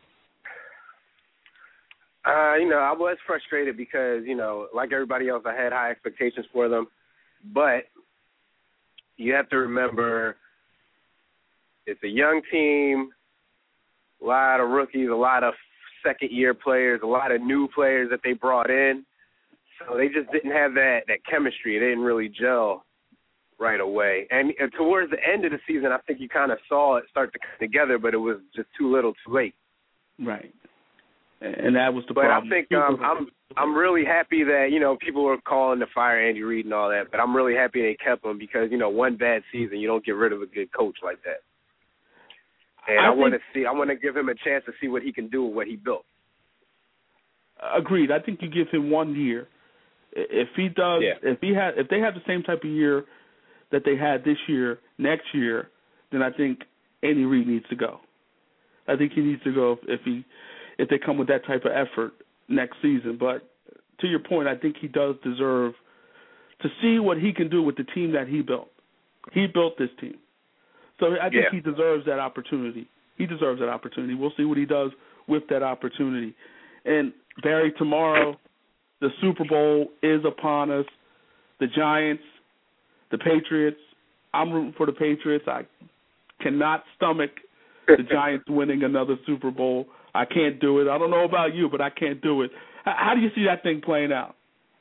You know, I was frustrated because, you know, like everybody else, I had high expectations for them. But you have to remember it's a young team, a lot of rookies, a lot of second-year players, a lot of new players that they brought in. So they just didn't have that chemistry. They didn't really gel right away. And towards the end of the season, I think you kind of saw it start to come together, but it was just too little too late. Right. And that was the problem. But I think I'm really happy that, you know, people were calling to fire Andy Reid and all that, but I'm really happy they kept him because, you know, one bad season, you don't get rid of a good coach like that. And I want to give him a chance to see what he can do with what he built. Agreed. I think you give him 1 year. If he does, if they have the same type of year that they had this year, next year, then I think Andy Reid needs to go. I think he needs to go if they come with that type of effort next season. But to your point, I think he does deserve to see what he can do with the team that he built. He built this team. So I think he deserves that opportunity. He deserves that opportunity. We'll see what he does with that opportunity. And, Barry, tomorrow the Super Bowl is upon us. The Giants, the Patriots. I'm rooting for the Patriots. I cannot stomach the Giants winning another Super Bowl. I can't do it. I don't know about you, but I can't do it. How do you see that thing playing out?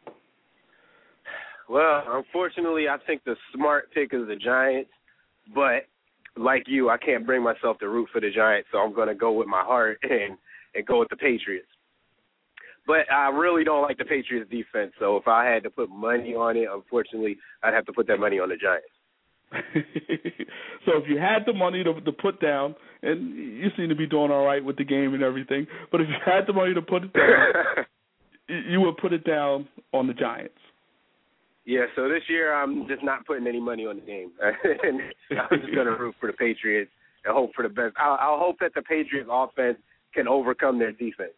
Well, unfortunately, I think the smart pick is the Giants. But like you, I can't bring myself to root for the Giants, so I'm going to go with my heart and go with the Patriots. But I really don't like the Patriots' defense, so if I had to put money on it, unfortunately, I'd have to put that money on the Giants. So if you had the money to put down, and you seem to be doing all right with the game and everything, but if you had the money to put it down, you would put it down on the Giants. Yeah, so this year I'm just not putting any money on the game. And I'm just going to root for the Patriots and hope for the best. I'll hope that the Patriots offense can overcome their defense.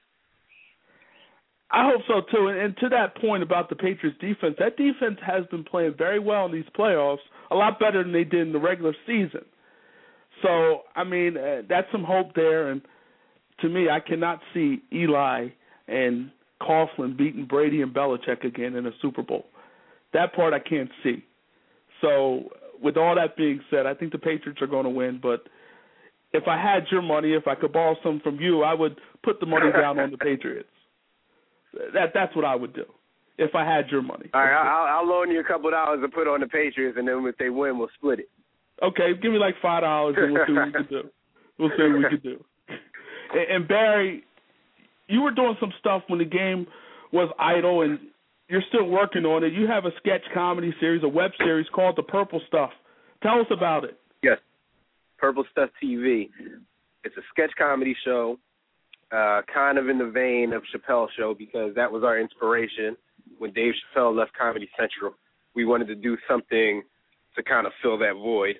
I hope so, too. And to that point about the Patriots' defense, that defense has been playing very well in these playoffs, a lot better than they did in the regular season. So, I mean, that's some hope there. And to me, I cannot see Eli and Coughlin beating Brady and Belichick again in a Super Bowl. That part I can't see. So, with all that being said, I think the Patriots are going to win. But if I had your money, if I could borrow some from you, I would put the money down on the Patriots. That's what I would do if I had your money. All right, I'll loan you a couple of dollars to put on the Patriots, and then if they win, we'll split it. Okay, give me like $5, and we'll see what we can do. We'll see what we can do. And Barry, you were doing some stuff when the game was idle, and you're still working on it. You have a sketch comedy series, a web series called The Purple Stuff. Tell us about it. Yes, Purple Stuff TV. It's a sketch comedy show. Kind of in the vein of Chappelle's show because that was our inspiration when Dave Chappelle left Comedy Central. We wanted to do something to kind of fill that void.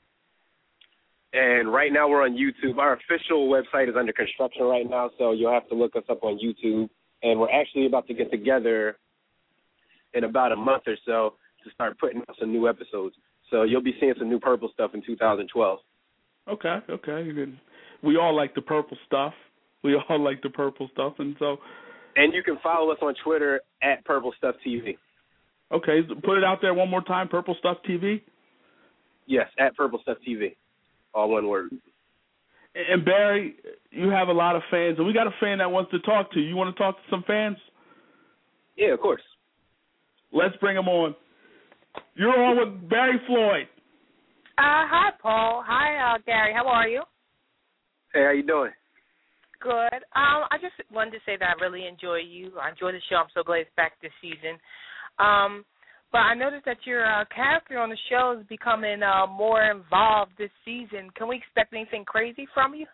And right now we're on YouTube. Our official website is under construction right now, so you'll have to look us up on YouTube. And we're actually about to get together in about a month or so to start putting out some new episodes. So you'll be seeing some new Purple Stuff in 2012. Okay. We all like the Purple Stuff. We all like the Purple Stuff, and you can follow us on Twitter at Purple Stuff TV. Okay, put it out there one more time, Purple Stuff TV? Yes, at Purple Stuff TV, all one word. And Barry, you have a lot of fans, and we got a fan that wants to talk to you. You want to talk to some fans? Yeah, of course. Let's bring them on. You're on with Barry Floyd. Hi, Paul. Hi, Gary. How are you? Hey, how you doing? Good. I just wanted to say that I really enjoy you. I enjoy the show. I'm so glad it's back this season. But I noticed that your character on the show is becoming more involved this season. Can we expect anything crazy from you?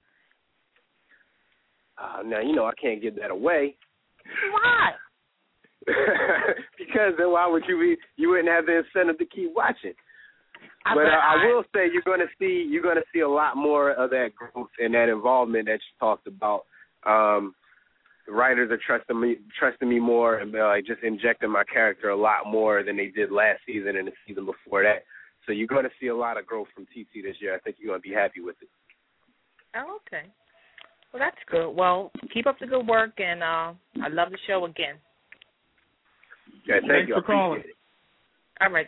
Now, I can't give that away. Why? Because then why would you wouldn't have the incentive to keep watching. But I will say you're going to see a lot more of that growth and that involvement that you talked about. The writers are trusting me more and just injecting my character a lot more than they did last season and the season before that. So you're going to see a lot of growth from TT this year. I think you're going to be happy with it. Oh, okay. Well, that's good. Well, keep up the good work, and I love the show again. Yeah, thank you. Thanks for calling. All right.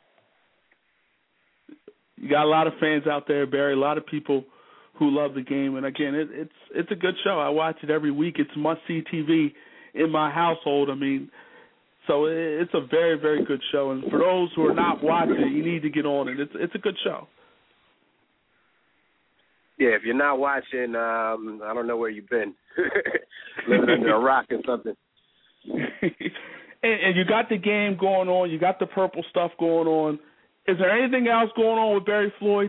You got a lot of fans out there, Barry, a lot of people who love the game. And, again, it's a good show. I watch it every week. It's must-see TV in my household. I mean, so it's a very, very good show. And for those who are not watching it, you need to get on it. It's a good show. Yeah, if you're not watching, I don't know where you've been. Living under a rock or something. And you got the game going on. You got the purple stuff going on. Is there anything else going on with Barry Floyd?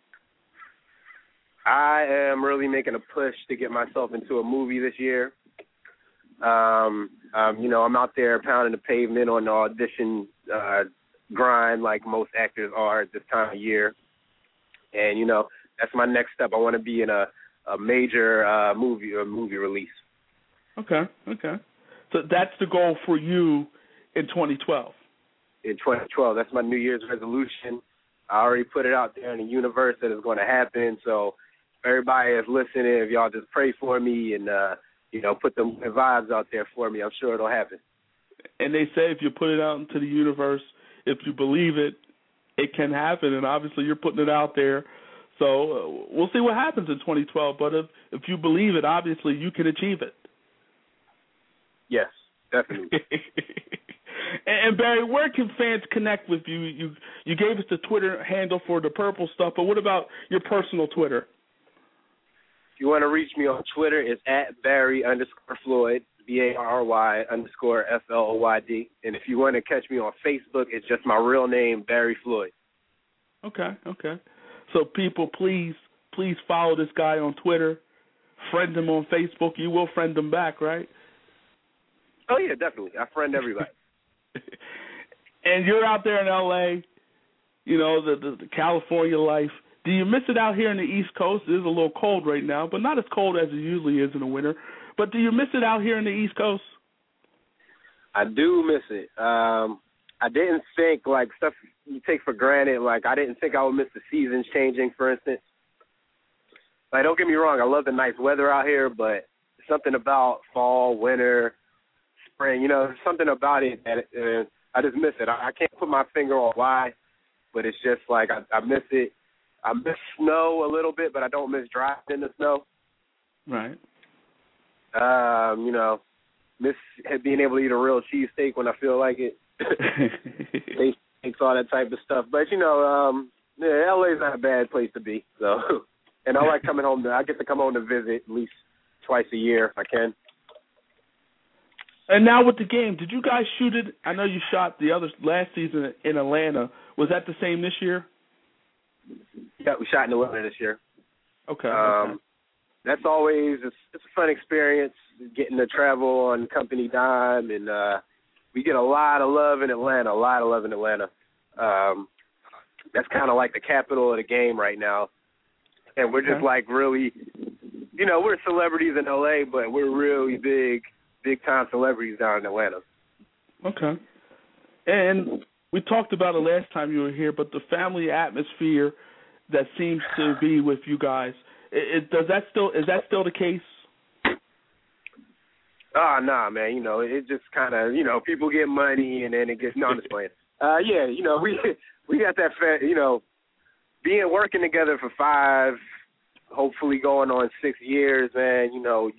I am really making a push to get myself into a movie this year. I'm out there pounding the pavement on the audition grind like most actors are at this time of year. And, that's my next step. I want to be in a major movie release. Okay. So that's the goal for you in 2012. In 2012, that's my New Year's resolution. I already put it out there in the universe that it's going to happen. So everybody that's listening, if y'all just pray for me and, put the vibes out there for me, I'm sure it'll happen. And they say if you put it out into the universe, if you believe it, it can happen. And obviously you're putting it out there. So we'll see what happens in 2012. But if you believe it, obviously you can achieve it. Yes, definitely. And Barry, where can fans connect with you? You gave us the Twitter handle for the purple stuff, but what about your personal Twitter? If you want to reach me on Twitter, it's at Barry_Floyd, BARY_FLOYD. And if you want to catch me on Facebook, it's just my real name, Barry Floyd. Okay. So people, please follow this guy on Twitter. Friend him on Facebook. You will friend him back, right? Oh, yeah, definitely. I friend everybody. And you're out there in L.A., the California life. Do you miss it out here in the East Coast? It is a little cold right now, but not as cold as it usually is in the winter. But do you miss it out here in the East Coast? I do miss it. I didn't think, stuff you take for granted, I didn't think I would miss the seasons changing, for instance. Don't get me wrong, I love the nice weather out here, but something about fall, winter, spring, something about it that I just miss it. I can't put my finger on why, but it's just I miss it. I miss snow a little bit, but I don't miss driving in the snow. Right. Miss being able to eat a real cheesesteak when I feel like it. Steaks, all that type of stuff. But, LA's not a bad place to be. So, and I like coming home. I get to come home to visit at least twice a year if I can. And now with the game, did you guys shoot it? I know you shot the other last season in Atlanta. Was that the same this year? Yeah, we shot in Atlanta this year. Okay. That's always it's a fun experience getting to travel on company dime, and we get a lot of love in Atlanta. That's kind of like the capital of the game right now, and we're just really, we're celebrities in LA, but we're really big time celebrities down in Atlanta. Okay. And we talked about it last time you were here, but the family atmosphere that seems to be with you guys, is that still the case? Oh, nah, man. It just kind of, people get money and then it gets, no, I'm just playing. We got that, working together for 5, hopefully going on 6 years, man,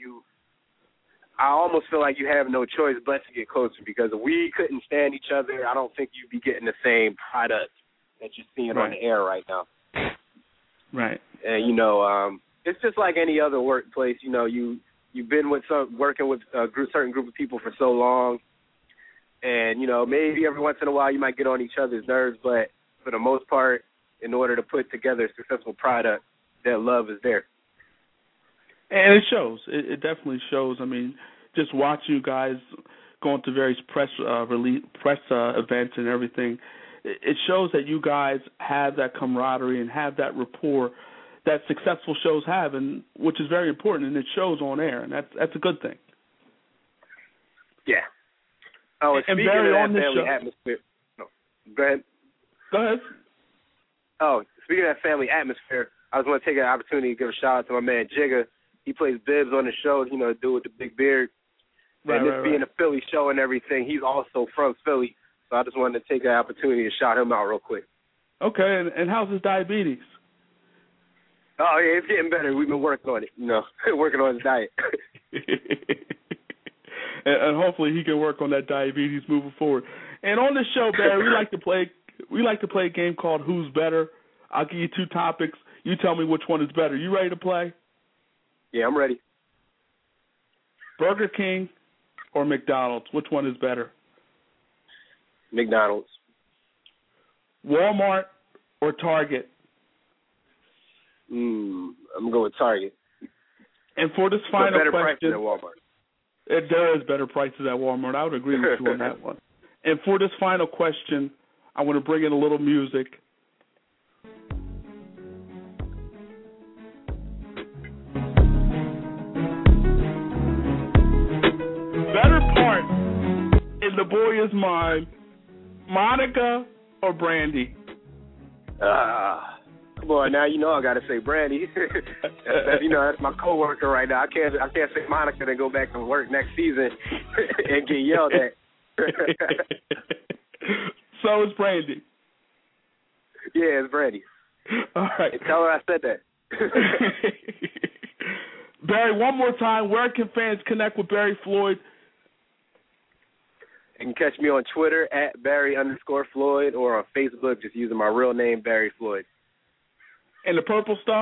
I almost feel like you have no choice but to get closer, because if we couldn't stand each other, I don't think you'd be getting the same product that you're seeing on the air right now. Right. And, it's just like any other workplace. You've been working with a certain group of people for so long. And, maybe every once in a while you might get on each other's nerves, but for the most part, in order to put together a successful product, that love is there. And it shows. It definitely shows. I mean, just watching you guys going to various press events and everything, it shows that you guys have that camaraderie and have that rapport that successful shows have, and which is very important, and it shows on air, and that's a good thing. Yeah. Oh, and speaking Barry, of that family atmosphere, go ahead. Go ahead. Oh, speaking of that family atmosphere, I was going to take an opportunity to give a shout out to my man Jigga. He plays Bibbs on the show, the dude with the big beard. And this being a Philly show and everything, he's also from Philly. So I just wanted to take an opportunity to shout him out real quick. Okay, and how's his diabetes? Oh, yeah, it's getting better. We've been working on it, working on his diet. and hopefully he can work on that diabetes moving forward. And on this show, Barry, we like to play a game called Who's Better. I'll give you 2 topics. You tell me which one is better. You ready to play? Yeah, I'm ready. Burger King or McDonald's? Which one is better? McDonald's. Walmart or Target? I'm going to go with Target. And for this final better question, prices at Walmart. There is better prices at Walmart. I would agree with you on that one. And for this final question, I want to bring in a little music. Better part in The Boy Is Mine, Monica or Brandy? Come on, now I got to say Brandy. That's my coworker right now. I can't say Monica and go back to work next season and get yelled at. So it's Brandy. Yeah, it's Brandy. All right. And tell her I said that. Barry, one more time, where can fans connect with Barry Floyd? You can catch me on Twitter at Barry_Floyd or on Facebook just using my real name, Barry Floyd. And the Purple Stuff?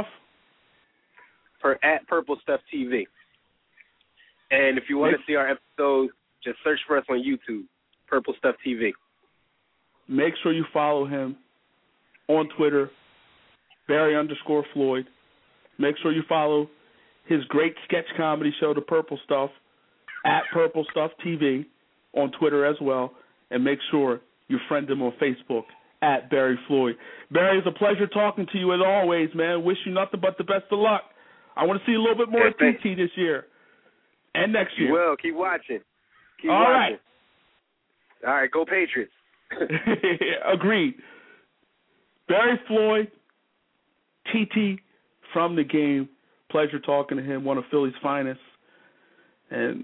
At Purple Stuff TV. And if you want to see our episodes, just search for us on YouTube, Purple Stuff TV. Make sure you follow him on Twitter, Barry_Floyd. Make sure you follow his great sketch comedy show, The Purple Stuff, at Purple Stuff TV on Twitter as well. And make sure you friend him on Facebook, at Barry Floyd. Barry, it's a pleasure talking to you as always, man. Wish you nothing but the best of luck. I want to see a little bit more of TT this year and next year. You will. Keep watching. All right. All right, go Patriots. Agreed. Barry Floyd, TT from The Game. Pleasure talking to him, one of Philly's finest. And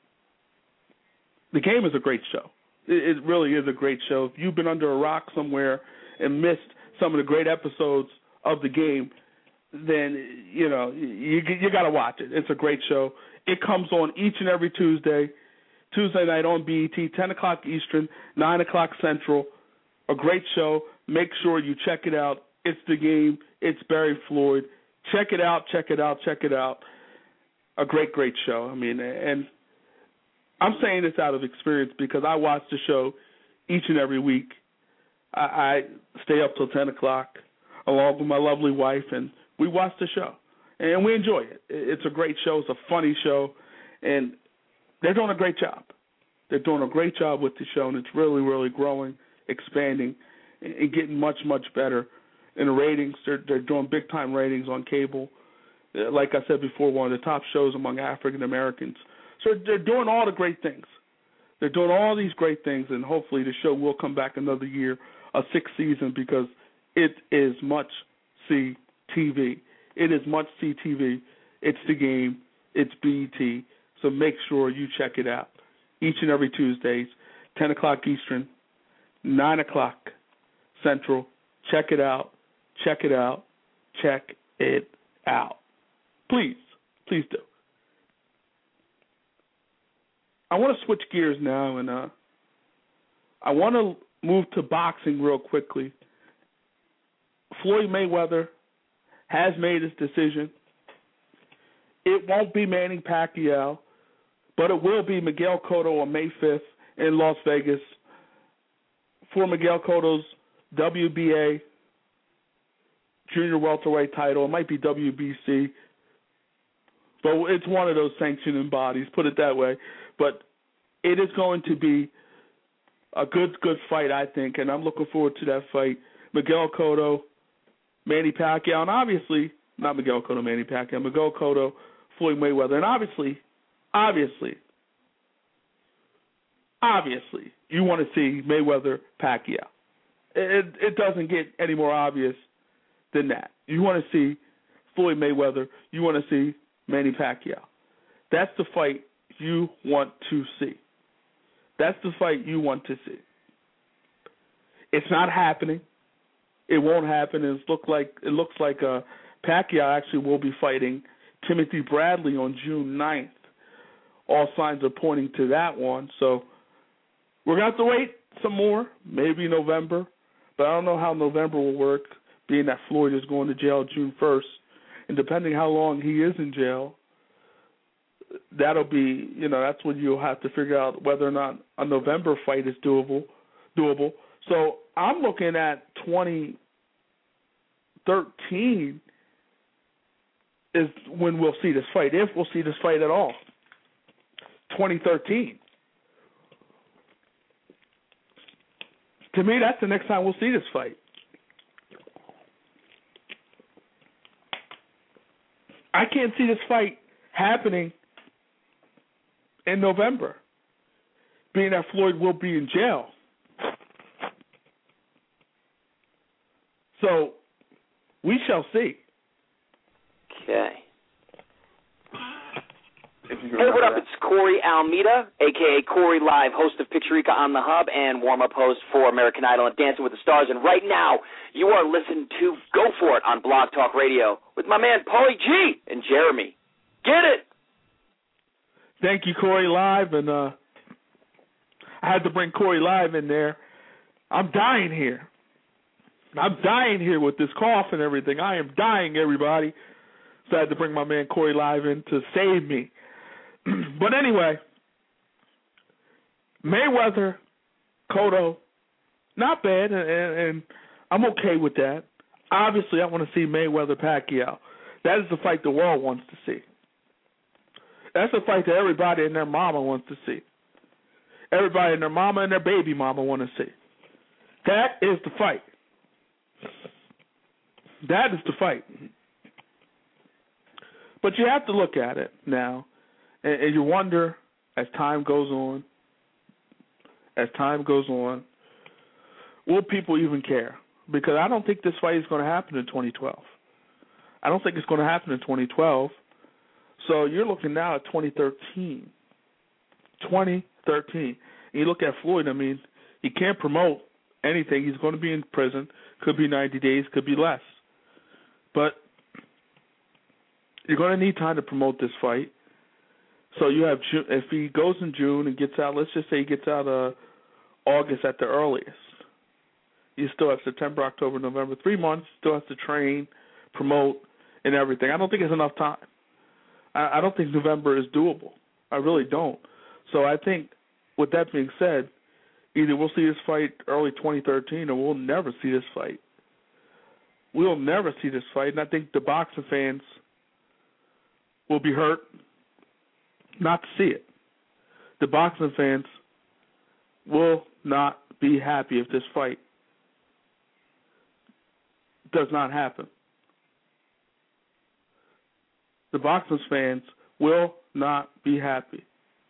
The Game is a great show. It really is a great show. If you've been under a rock somewhere and missed some of the great episodes of The Game, then, you got to watch it. It's a great show. It comes on each and every Tuesday night on BET, 10 o'clock Eastern, 9 o'clock Central. A great show. Make sure you check it out. It's The Game. It's Barry Floyd. Check it out. A great, great show. I mean, and I'm saying this out of experience because I watch the show each and every week. I stay up till 10 o'clock along with my lovely wife, and we watch the show, and we enjoy it. It's a great show. It's a funny show, and they're doing a great job. They're doing a great job with the show, and it's really, really growing, expanding, and getting much, much better. In the ratings, they're doing big-time ratings on cable. Like I said before, one of the top shows among African Americans. So they're doing all the great things. They're doing all these great things, and hopefully the show will come back another year, a 6th season, because it is must-see TV. It is must-see TV. It's The Game. It's BET. So make sure you check it out. Each and every Tuesdays, 10 o'clock Eastern, 9 o'clock Central. Check it out. Check it out. Check it out. Please do. I want to switch gears now, and I want to move to boxing real quickly. Floyd Mayweather has made his decision. It won't be Manny Pacquiao, but it will be Miguel Cotto on May 5th in Las Vegas for Miguel Cotto's WBA junior welterweight title. It might be WBC, but it's one of those sanctioning bodies, put it that way. But it is going to be a good fight, I think, and I'm looking forward to that fight. Miguel Cotto, Manny Pacquiao, and obviously, not Miguel Cotto, Manny Pacquiao, Miguel Cotto, Floyd Mayweather, and obviously, you want to see Mayweather Pacquiao. It doesn't get any more obvious than that. You want to see Floyd Mayweather. You want to see Manny Pacquiao. That's the fight you want to see. That's the fight you want to see. It's not happening. It won't happen. It looks like Pacquiao actually will be fighting Timothy Bradley on June 9th. All signs are pointing to that one. So we're going to have to wait some more, maybe November. But I don't know how November will work, being that Floyd is going to jail June 1st. And depending how long he is in jail, that'll be, that's when you'll have to figure out whether or not a November fight is doable. So I'm looking at 2013 is when we'll see this fight, if we'll see this fight at all. 2013. To me, that's the next time we'll see this fight. I can't see this fight happening in November, being that Floyd will be in jail. So we shall see. Okay. Hey, what up? It's Corey Almeida, a.k.a. Corey Live, host of Picturica on the Hub and warm-up host for American Idol and Dancing with the Stars. And right now, you are listening to Go For It on Blog Talk Radio with my man Paulie G and Jeremy. Get it! Thank you, Corey Live. And I had to bring Corey Live in there. I'm dying here. With this cough and everything. I am dying, everybody. So I had to bring my man Corey Live in to save me. But anyway, Mayweather, Cotto, not bad, and I'm okay with that. Obviously, I want to see Mayweather Pacquiao. That is the fight the world wants to see. That's the fight that everybody and their mama wants to see. Everybody and their mama and their baby mama want to see. That is the fight. That is the fight. But you have to look at it now, and you wonder, as time goes on, will people even care? Because I don't think this fight is going to happen in 2012. I don't think it's going to happen in 2012. So you're looking now at 2013. 2013. And you look at Floyd, I mean, he can't promote anything. He's going to be in prison. Could be 90 days, could be less. But you're going to need time to promote this fight. So you have, if he goes in June and gets out, let's just say he gets out August at the earliest. You still have September, October, November, 3 months. Still has to train, promote, and everything. I don't think it's enough time. I don't think November is doable. I really don't. So I think, with that being said, either we'll see this fight early 2013 or we'll never see this fight. We'll never see this fight, and I think the boxing fans will be hurt not to see it. The boxing fans will not be happy if this fight does not happen. The boxing fans will not be happy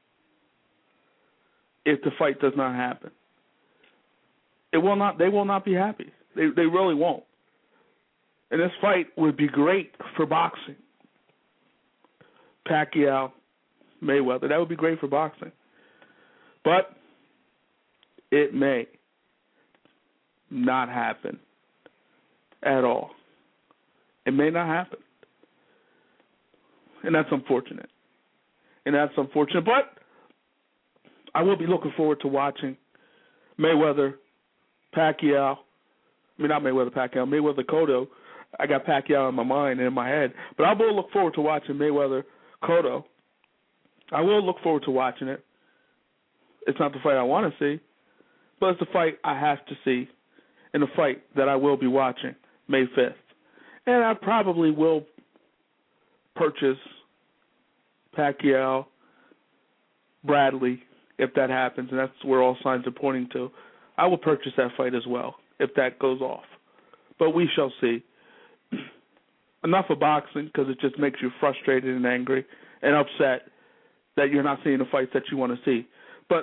if the fight does not happen. They will not be happy. They really won't. And this fight would be great for boxing. Pacquiao, Mayweather, that would be great for boxing. But it may not happen at all. It may not happen. And that's unfortunate. But I will be looking forward to watching Mayweather Cotto. I got Pacquiao in my mind and in my head. But I will look forward to watching Mayweather Cotto. I will look forward to watching it. It's not the fight I want to see, but it's the fight I have to see, and the fight that I will be watching May 5th. And I probably will purchase Pacquiao, Bradley, if that happens, and that's where all signs are pointing to. I will purchase that fight as well if that goes off. But we shall see. Enough of boxing, because it just makes you frustrated and angry and upset that you're not seeing the fights that you want to see. But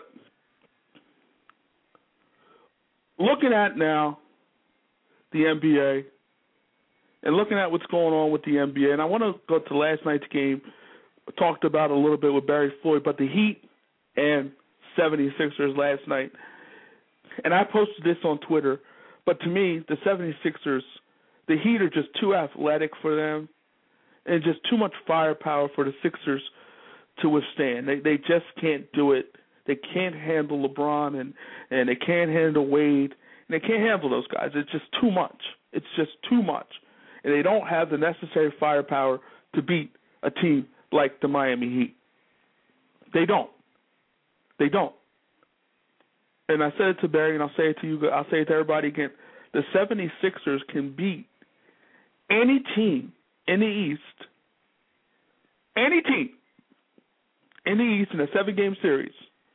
looking at now the NBA and looking at what's going on with the NBA, and I want to go to last night's game. I talked about it a little bit with Barry Floyd, but the Heat and 76ers last night. And I posted this on Twitter, but to me, the 76ers, the Heat are just too athletic for them and just too much firepower for the Sixers to withstand. They just can't do it. They can't handle LeBron and they can't handle Wade, and they can't handle those guys. It's just too much. It's just too much. And they don't have the necessary firepower to beat a team like the Miami Heat. They don't. They don't. And I said it to Barry, and I'll say it to you. I'll say it to everybody again. The 76ers can beat any team in the East, any team in the East in a 7-game series,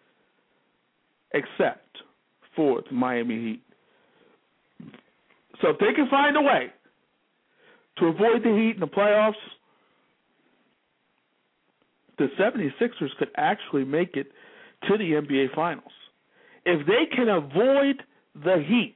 except for the Miami Heat. So if they can find a way to avoid the Heat in the playoffs, the 76ers could actually make it to the NBA Finals. If they can avoid the Heat,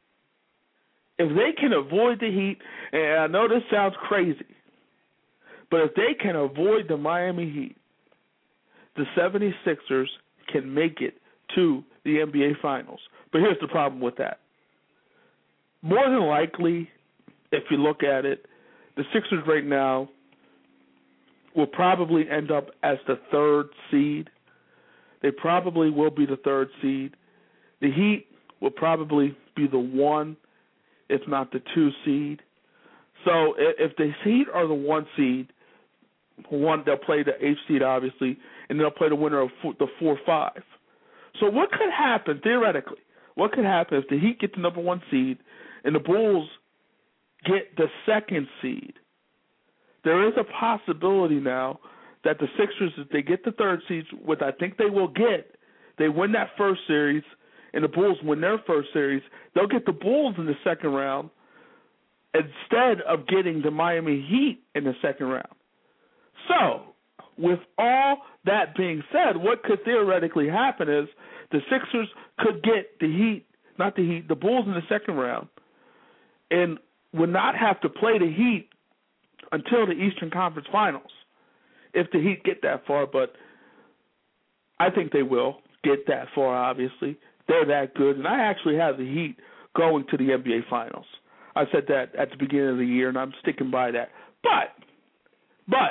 and I know this sounds crazy, but if they can avoid the Miami Heat, the 76ers can make it to the NBA Finals. But here's the problem with that. More than likely, if you look at it, the Sixers right now will probably end up as the 3rd seed. They probably will be the 3rd seed. The Heat will probably be the 1, if not the 2 seed. So if the Heat are the 1 seed, they'll play the 8th seed, obviously, and they'll play the winner of the 4-5. So what could happen, theoretically, what could happen if the Heat get the number 1 seed and the Bulls get the 2nd seed? There is a possibility now that the Sixers, if they get the 3rd seed, which I think they will get, they win that first series, and the Bulls win their first series, they'll get the Bulls in the 2nd round instead of getting the Miami Heat in the 2nd round. So, with all that being said, what could theoretically happen is the Sixers could get the Bulls in the 2nd round and would not have to play the Heat until the Eastern Conference Finals, if the Heat get that far. But I think they will get that far, obviously. They're that good, and I actually have the Heat going to the NBA Finals. I said that at the beginning of the year, and I'm sticking by that. But,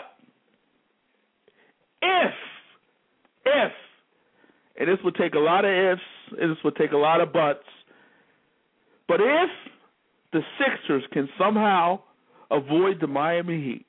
if, and this would take a lot of ifs, and this would take a lot of buts, but if the Sixers can somehow avoid the Miami Heat,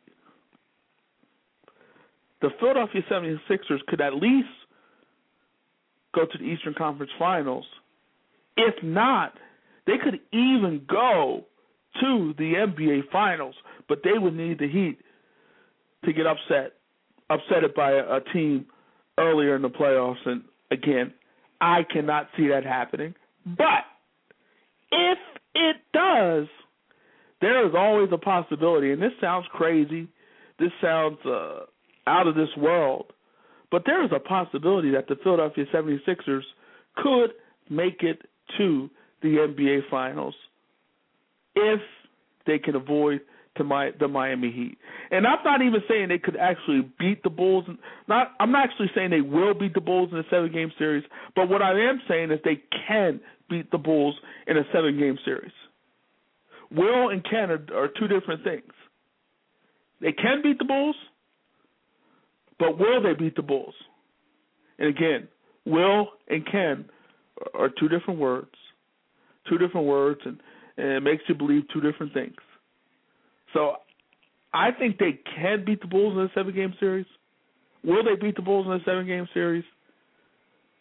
the Philadelphia 76ers could at least go to the Eastern Conference Finals. If not, they could even go to the NBA Finals, but they would need the Heat to get upset it by a team earlier in the playoffs. And again, I cannot see that happening. But if it does, there is always a possibility, and this sounds crazy, this sounds out of this world, but there is a possibility that the Philadelphia 76ers could make it to the NBA Finals if they can avoid the Miami Heat. And I'm not even saying they could actually beat the Bulls. I'm not actually saying they will beat the Bulls in a 7-game series, but what I am saying is they can beat the Bulls in a 7-game series. Will and can are two different things. They can beat the Bulls, but will they beat the Bulls? And again, will and can are two different words, and it makes you believe two different things. So I think they can beat the Bulls in a 7-game series. Will they beat the Bulls in a 7-game series?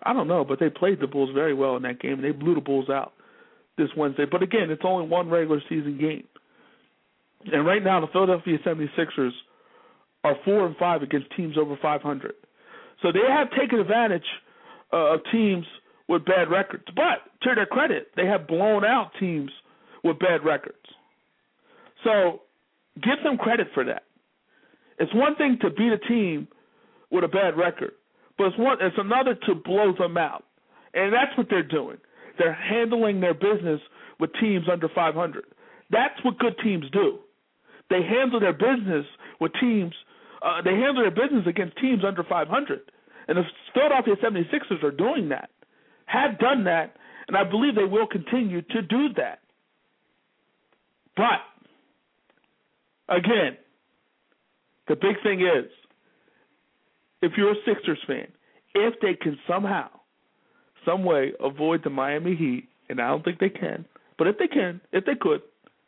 I don't know, but they played the Bulls very well in that game, and they blew the Bulls out this Wednesday. But, again, it's only one regular season game. And right now the Philadelphia 76ers are 4-5 against teams over 500. So they have taken advantage of teams with bad records. But, to their credit, they have blown out teams with bad records. So give them credit for that. It's one thing to beat a team with a bad record, but it's another to blow them out. And that's what they're doing. They're handling their business with teams under 500. That's what good teams do. They handle their business with teams. They handle their business against teams under 500. And the Philadelphia 76ers are doing that, have done that, and I believe they will continue to do that. But, again, the big thing is, if you're a Sixers fan, if they can somehow, some way avoid the Miami Heat, and I don't think they can, but if they could,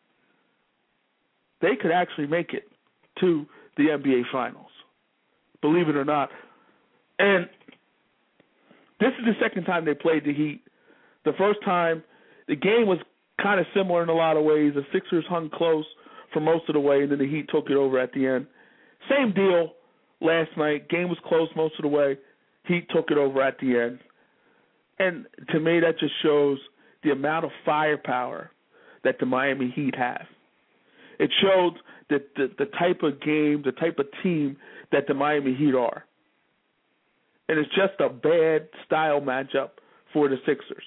they could actually make it to the NBA Finals, believe it or not. And this is the second time they played the Heat. The first time, the game was kind of similar in a lot of ways. The Sixers hung close for most of the way, and then the Heat took it over at the end. Same deal last night. Game was close most of the way. Heat took it over at the end. And to me, that just shows the amount of firepower that the Miami Heat have. It showed that the type of game, the type of team that the Miami Heat are. And it's just a bad style matchup for the Sixers.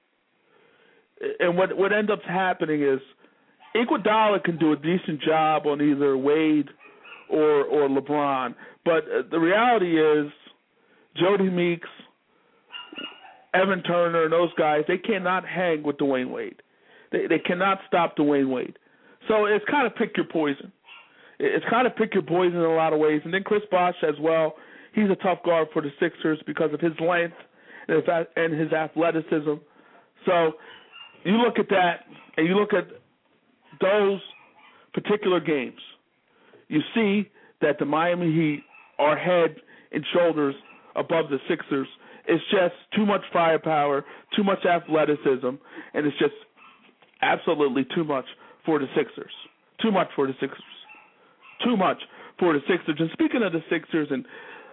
And what ends up happening is Iguodala can do a decent job on either Wade or LeBron. But the reality is Jody Meeks, Evan Turner, and those guys, they cannot hang with Dwayne Wade. They cannot stop Dwayne Wade. So it's kind of pick your poison. It's kind of pick your poison in a lot of ways. And then Chris Bosh as well. He's a tough guard for the Sixers because of his length and his athleticism. So you look at that and you look at those particular games. You see that the Miami Heat are head and shoulders above the Sixers. It's just too much firepower, too much athleticism, and it's just absolutely too much for the Sixers. Too much for the Sixers. Too much for the Sixers. And speaking of the Sixers, and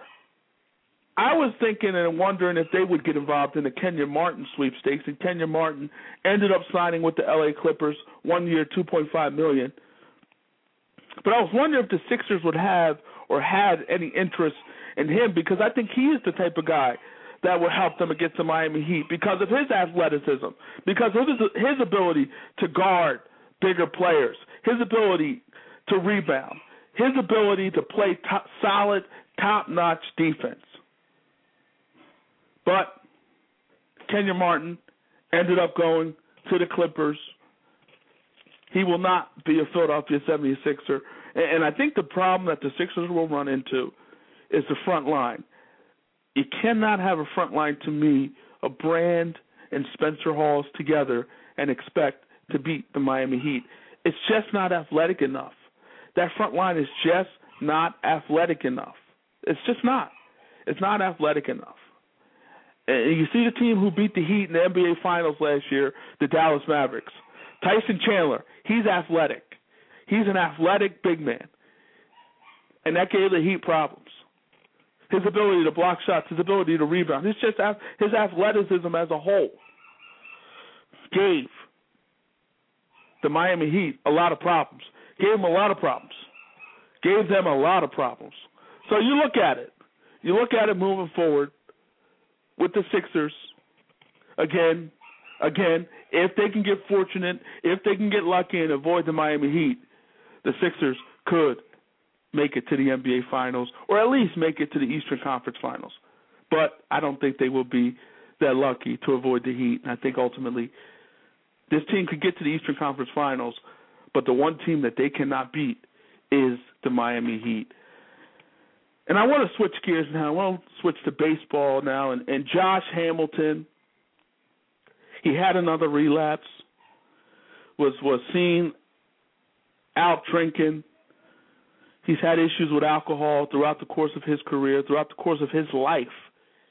I was thinking and wondering if they would get involved in the Kenyon Martin sweepstakes, and Kenyon Martin ended up signing with the LA Clippers, 1 year, $2.5 million. But I was wondering if the Sixers would have or had any interest in him, because I think he is the type of guy that would help them against the Miami Heat because of his athleticism, because of his ability to guard bigger players, his ability to rebound, his ability to play solid, top-notch defense. But Kenyon Martin ended up going to the Clippers. He will not be a Philadelphia 76er. And I think the problem that the Sixers will run into is the front line. You cannot have a front line, to me, of Brand and Spencer Hawes together and expect to beat the Miami Heat. It's just not athletic enough. That front line is just not athletic enough. It's just not. It's not athletic enough. And you see the team who beat the Heat in the NBA Finals last year, the Dallas Mavericks. Tyson Chandler, he's athletic. He's an athletic big man. And that gave the Heat problems. His ability to block shots, his ability to rebound, it's just his athleticism as a whole gave the Miami Heat a lot of problems. Gave them a lot of problems. Gave them a lot of problems. So you look at it. You look at it moving forward with the Sixers. Again, if they can get fortunate, if they can get lucky and avoid the Miami Heat, the Sixers could make it to the NBA Finals, or at least make it to the Eastern Conference Finals. But I don't think they will be that lucky to avoid the Heat. And I think ultimately this team could get to the Eastern Conference Finals, but the one team that they cannot beat is the Miami Heat. And I want to switch gears now. I want to switch to baseball now. And Josh Hamilton, he had another relapse, was seen out drinking. He's had issues with alcohol throughout the course of his career, throughout the course of his life.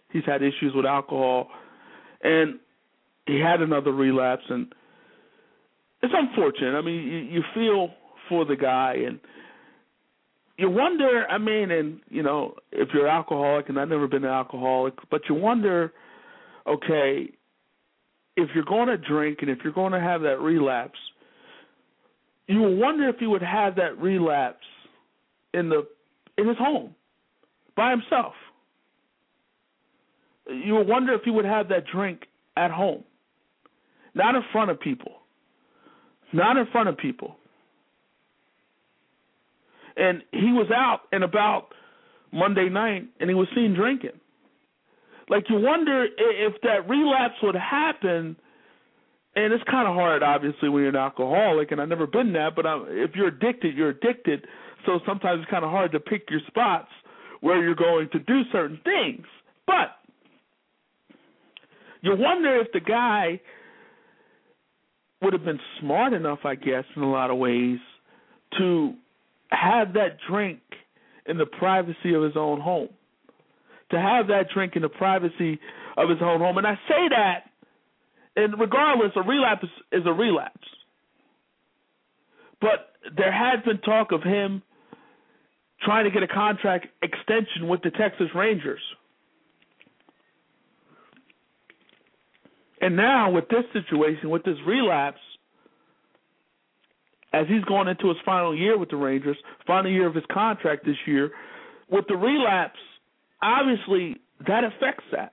He's had issues with alcohol, and he had another relapse, and it's unfortunate. I mean, you feel for the guy, and you wonder, I mean, and, you know, if you're alcoholic, and I've never been an alcoholic, but you wonder, okay, if you're going to drink and if you're going to have that relapse, you wonder if he would have that relapse in his home by himself. You wonder if he would have that drink at home, not in front of people. Not in front of people. And he was out and about Monday night, and he was seen drinking. Like, you wonder if that relapse would happen, and it's kind of hard, obviously, when you're an alcoholic, and I've never been that, but if you're addicted, you're addicted, so sometimes it's kind of hard to pick your spots where you're going to do certain things. But you wonder if the guy would have been smart enough, I guess, in a lot of ways, to have that drink in the privacy of his own home. To have that drink in the privacy of his own home. And I say that, and regardless, a relapse is a relapse. But there had been talk of him trying to get a contract extension with the Texas Rangers. And now with this situation, with this relapse, as he's going into his final year with the Rangers, final year of his contract this year, with the relapse, obviously that affects that.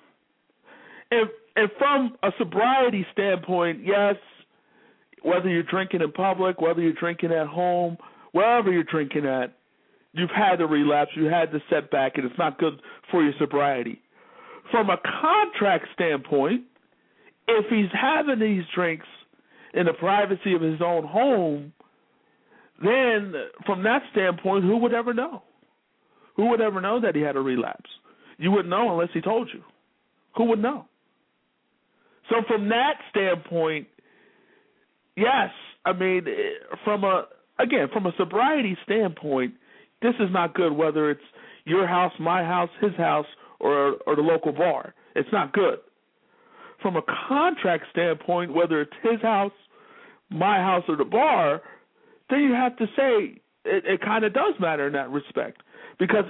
And from a sobriety standpoint, yes, whether you're drinking in public, whether you're drinking at home, wherever you're drinking at, you've had the relapse, you had the setback, and it's not good for your sobriety. From a contract standpoint, if he's having these drinks in the privacy of his own home, then from that standpoint, who would ever know? Who would ever know that he had a relapse? You wouldn't know unless he told you. Who would know? So from that standpoint, yes, I mean, from a sobriety standpoint, this is not good, whether it's your house, my house, his house, or the local bar. It's not good. From a contract standpoint, whether it's his house, my house, or the bar, then you have to say it kind of does matter in that respect. Because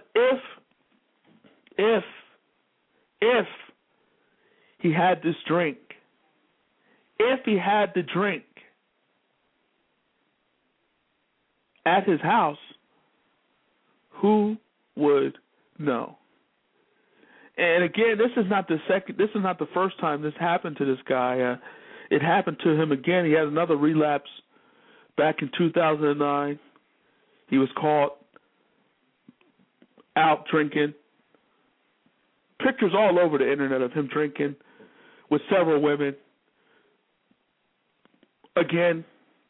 if he had this drink, if he had the drink at his house, who would know? And again, this is not the first time this happened to this guy. It happened to him again. He had another relapse back in 2009. He was caught out drinking. Pictures all over the internet of him drinking with several women. Again.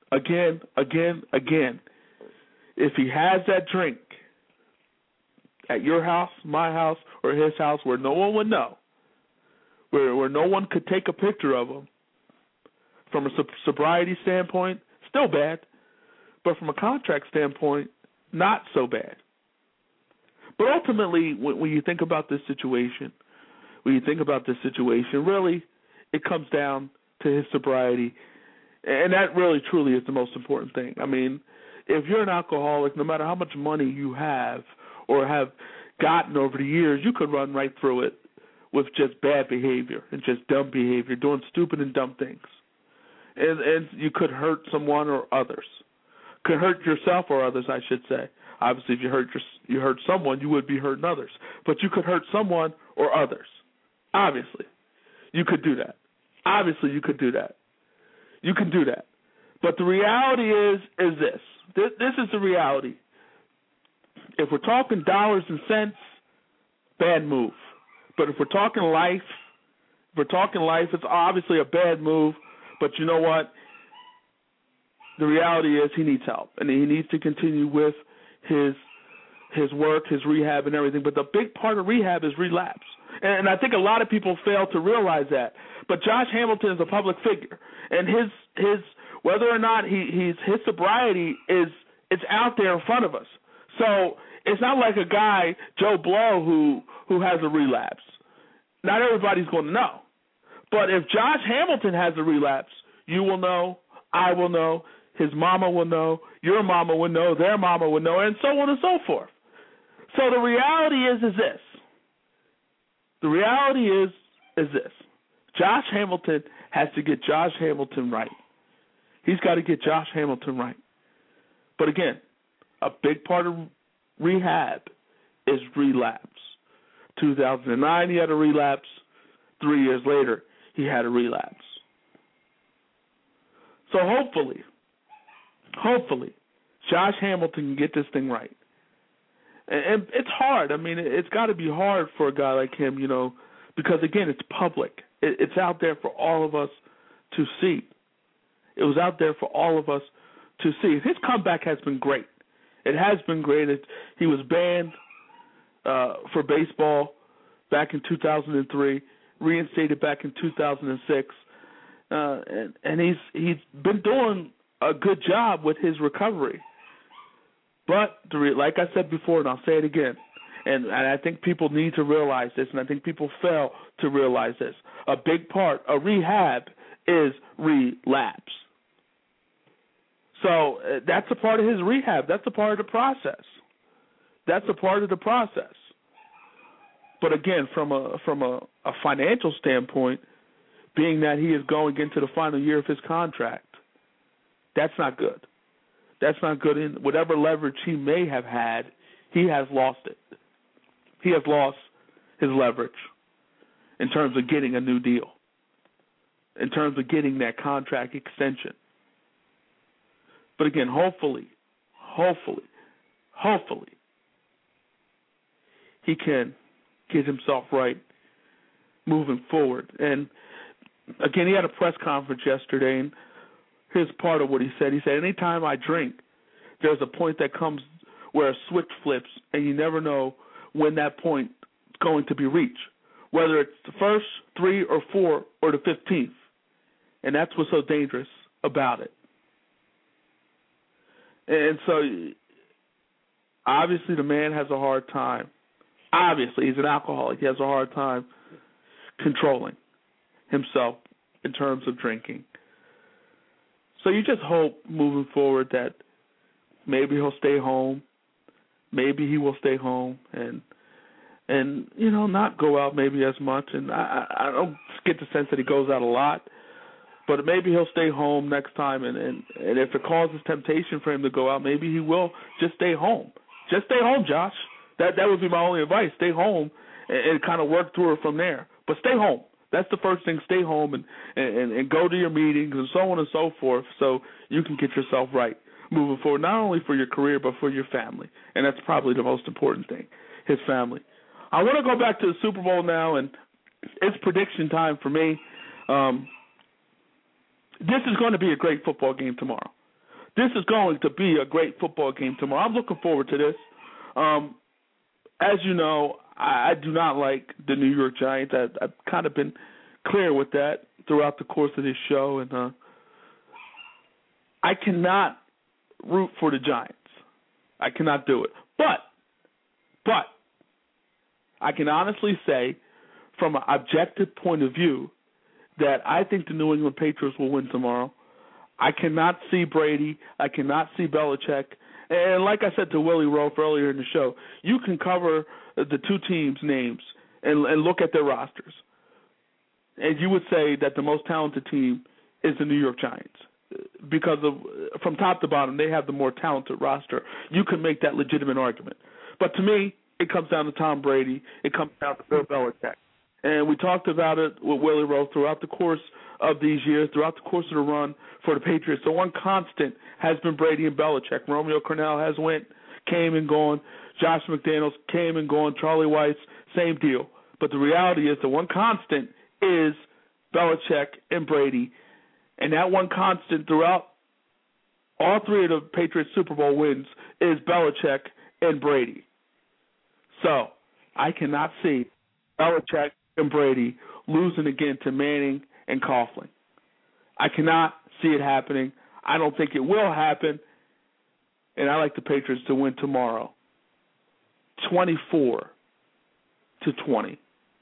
If he has that drink at your house, my house, or his house, where no one would know, where no one could take a picture of him, from a sobriety standpoint, still bad, but from a contract standpoint, not so bad. But ultimately, when you think about this situation, really, it comes down to his sobriety, and that really, truly is the most important thing. I mean, if you're an alcoholic, no matter how much money you have or have gotten over the years, you could run right through it with just bad behavior and just dumb behavior, doing stupid and dumb things. And you could hurt someone or others. Could hurt yourself or others, I should say. Obviously, if you hurt someone, you would be hurting others. But you could hurt someone or others. Obviously, you could do that. You can do that. But the reality is this. This is the reality. If we're talking dollars and cents, bad move. But if we're talking life, it's obviously a bad move. But you know what? The reality is he needs help, and he needs to continue with his work, his rehab, and everything. But the big part of rehab is relapse, and I think a lot of people fail to realize that. But Josh Hamilton is a public figure, and his whether or not his sobriety it's out there in front of us. So it's not like a guy, Joe Blow, who has a relapse. not everybody's going to know. But if Josh Hamilton has a relapse, you will know, I will know, his mama will know, your mama will know, their mama will know, and so on and so forth. So the reality is this. The reality is this. Josh Hamilton has to get Josh Hamilton right. He's got to get Josh Hamilton right. But again, a big part of rehab is relapse. 2009, he had a relapse. 3 years later, he had a relapse. So hopefully, Josh Hamilton can get this thing right. And it's hard. I mean, it's got to be hard for a guy like him, because, again, it's public. It's out there for all of us to see. It was out there for all of us to see. His comeback has been great. It has been great. He was banned for baseball back in 2003, reinstated back in 2006, and he's been doing a good job with his recovery. But like I said before, and I'll say it again, and I think people need to realize this, and I think people fail to realize this. A big part of rehab is relapse. So that's a part of his rehab. That's a part of the process. That's a part of the process. But again, from a financial standpoint, being that he is going into the final year of his contract, that's not good. That's not good. In whatever leverage he may have had, he has lost it. He has lost his leverage in terms of getting a new deal, in terms of getting that contract extension. But again, hopefully, he can get himself right moving forward. And again, he had a press conference yesterday, and here's part of what he said. He said, anytime I drink, there's a point that comes where a switch flips, and you never know when that point is going to be reached, whether it's the first, 3 or 4, or the 15th. And that's what's so dangerous about it. And so, obviously, the man has a hard time. Obviously, he's an alcoholic. He has a hard time controlling himself in terms of drinking. So you just hope moving forward that maybe he'll stay home. Maybe he will stay home and not go out maybe as much. And I don't get the sense that he goes out a lot. But maybe he'll stay home next time, and if it causes temptation for him to go out, maybe he will just stay home. Just stay home, Josh. That would be my only advice. Stay home and kind of work through it from there. But stay home. That's the first thing. Stay home and go to your meetings and so on and so forth so you can get yourself right moving forward, not only for your career but for your family. And that's probably the most important thing, his family. I want to go back to the Super Bowl now, and it's prediction time for me. This is going to be a great football game tomorrow. This is going to be a great football game tomorrow. I'm looking forward to this. As you know, I do not like the New York Giants. I've kind of been clear with that throughout the course of this show, and I cannot root for the Giants. I cannot do it. But I can honestly say, from an objective point of view, that I think the New England Patriots will win tomorrow. I cannot see Brady. I cannot see Belichick. And like I said to Willie Roaf earlier in the show, you can cover the two teams' names and look at their rosters. And you would say that the most talented team is the New York Giants. Because from top to bottom, they have the more talented roster. You can make that legitimate argument. But to me, it comes down to Tom Brady. It comes down to Bill Belichick. And we talked about it with Willie Rowe throughout the course of these years, throughout the course of the run for the Patriots. The one constant has been Brady and Belichick. Romeo Crennel has came and gone. Josh McDaniels came and gone. Charlie Weis, same deal. But the reality is the one constant is Belichick and Brady. And that one constant throughout all three of the Patriots Super Bowl wins is Belichick and Brady. So I cannot see Belichick and Brady losing again to Manning and Coughlin. I cannot see it happening. I don't think it will happen. And I like the Patriots to win tomorrow, 24-20.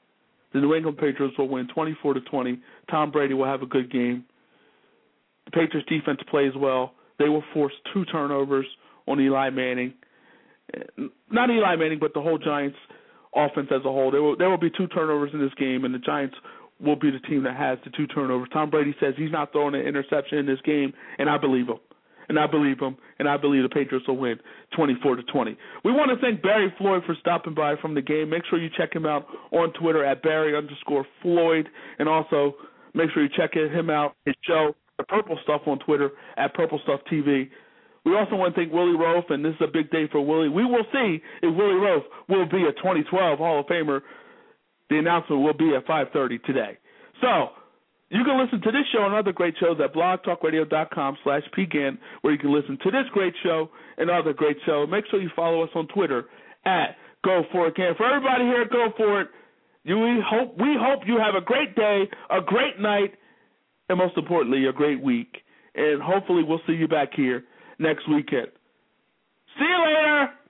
The New England Patriots will win 24-20. Tom Brady will have a good game. The Patriots defense plays well. They will force 2 turnovers on Eli Manning. Not Eli Manning, but the whole Giants offense as a whole. There will be 2 turnovers in this game, and the Giants will be the team that has the 2 turnovers. Tom Brady says he's not throwing an interception in this game, and I believe him. And I believe the Patriots will win 24-20. We want to thank Barry Floyd for stopping by from the game. Make sure you check him out on Twitter at Barry_Floyd, and also make sure you check him out, his show, The Purple Stuff, on Twitter at Purple Stuff TV. We also want to thank Willie Roaf, and this is a big day for Willie. We will see if Willie Roaf will be a 2012 Hall of Famer. The announcement will be at 5:30 today. So, you can listen to this show and other great shows at blogtalkradio.com/PGAN, where you can listen to this great show and other great shows. Make sure you follow us on Twitter at GoForItGan. For everybody here at Go For It, we hope you have a great day, a great night, and most importantly, a great week. And hopefully we'll see you back here next weekend. See you later.